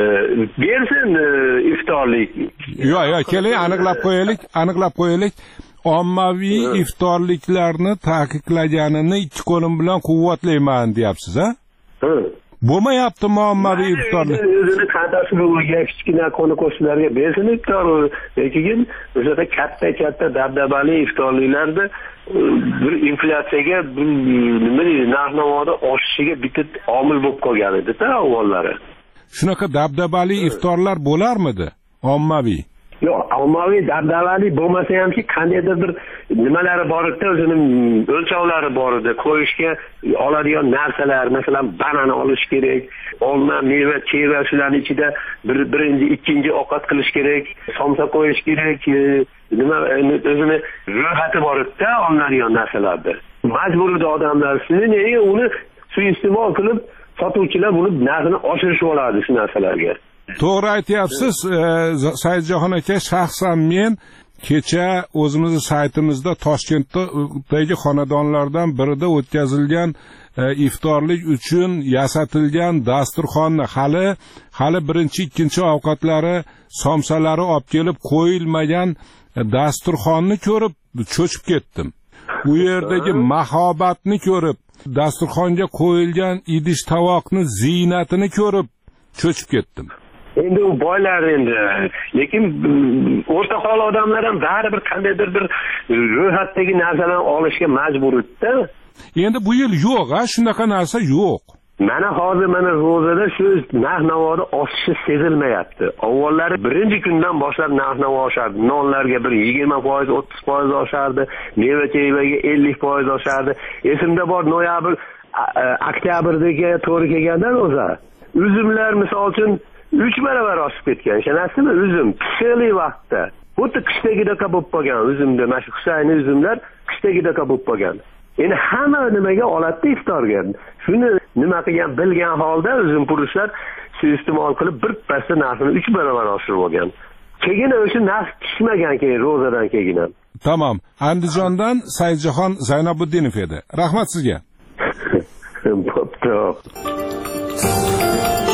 Bersin iftorlik. Yo'q, keling aniqlab qo'yaylik. Ommaviy iftorliklarni taqiqlaganini ikki qo'lim bilan quvvatlayman deyapsiz, ha? Bo'lmayaptimi ommaviy iftorlik? O'zini qadasi bo'lgan kichkina qo'ni-qo'shnilarga bersin iftor. Lekin o'sha katta dabdabali iftorliklarda bir inflyatsiyaga nima deydi narx-navoda oshishiga bitta omil bo'lib qolgan edi-da avvallari. Shunaqa dabdabali iftorlar bo'larmidi? Ommaviy. Yo'q, ommaviy dabdabali bo'lmasa hamki qandaydir bir nimalari bor edi, o'zining o'lchovlari bor edi. Qo'yishga oladigan narsalar, masalan, banan olish kerak, olma, meva, cheva shularning ichida birinchi, ikkinchi ovqat qilish kerak, somsa qo'yish kerak, nima o'zini ro'yxati bor edi-da olinadigan narsalarni. Majbur edi odamlar shuni uni suiiste'mol qilib sotuvchilar buni narxini oshirishib oladi shu narsalarga. To'g'ri aytyapsiz, Saidjahon aka, shaxsan men kecha o'zimizning saytimizda Toshkentdagi xonadonlardan birida o'tkazilgan iftorlik uchun yasatilgan dasturxonni hali birinchi, ikkinchi ovqatlari, somsalari olib kelib qo'yilmagan dasturxonni ko'rib cho'chib ketdim. u yerdagi mahobatni ko'rib, dasturxonga qo'yilgan idish tovoqni ziynatini ko'rib cho'chib ketdim. Endi u boylar endi, lekin o'rta hol odamlar ham baribir qandaydir bir ro'yxatdagi narsalarni olishga majbur edi-da. Endi bu yil yo'q, shunaqa narsa yo'q. Mana hozir ro'zada shu narx-navoda oshishi sezilmayapti. Avvallari birinchi kundan boshlab narx-navo oshardi. Nonlarga bir 20%, 30% oshardi, meva-chevaga 50% oshardi. Esimda bor, noyabr, oktyabrdagi to'g'ri kelgandan o'za. Uzumlar misol uchun 3 barobar oshib ketgan. Ishonasizmi? Uzum pishirli vaqtda. Xuddi qishdagidaqa bo'lib qolgan uzumda, mana shu Husaynli uzumlar qishdagidaqa bo'lib qolgan. Endi hamma nimaga oladi iftorga. Shuni nima qilgan bilgan holda uzumpurushlar shu iste'mol qilib birpasda narxini 3 barobar oshirib olgan. Keyin o'sha narx tushmagan keyin ro'zadan keyin ham. Tamam. Andijondan Saidjahon Zaynabuddinov edi. Rahmat sizga. Bo'pti.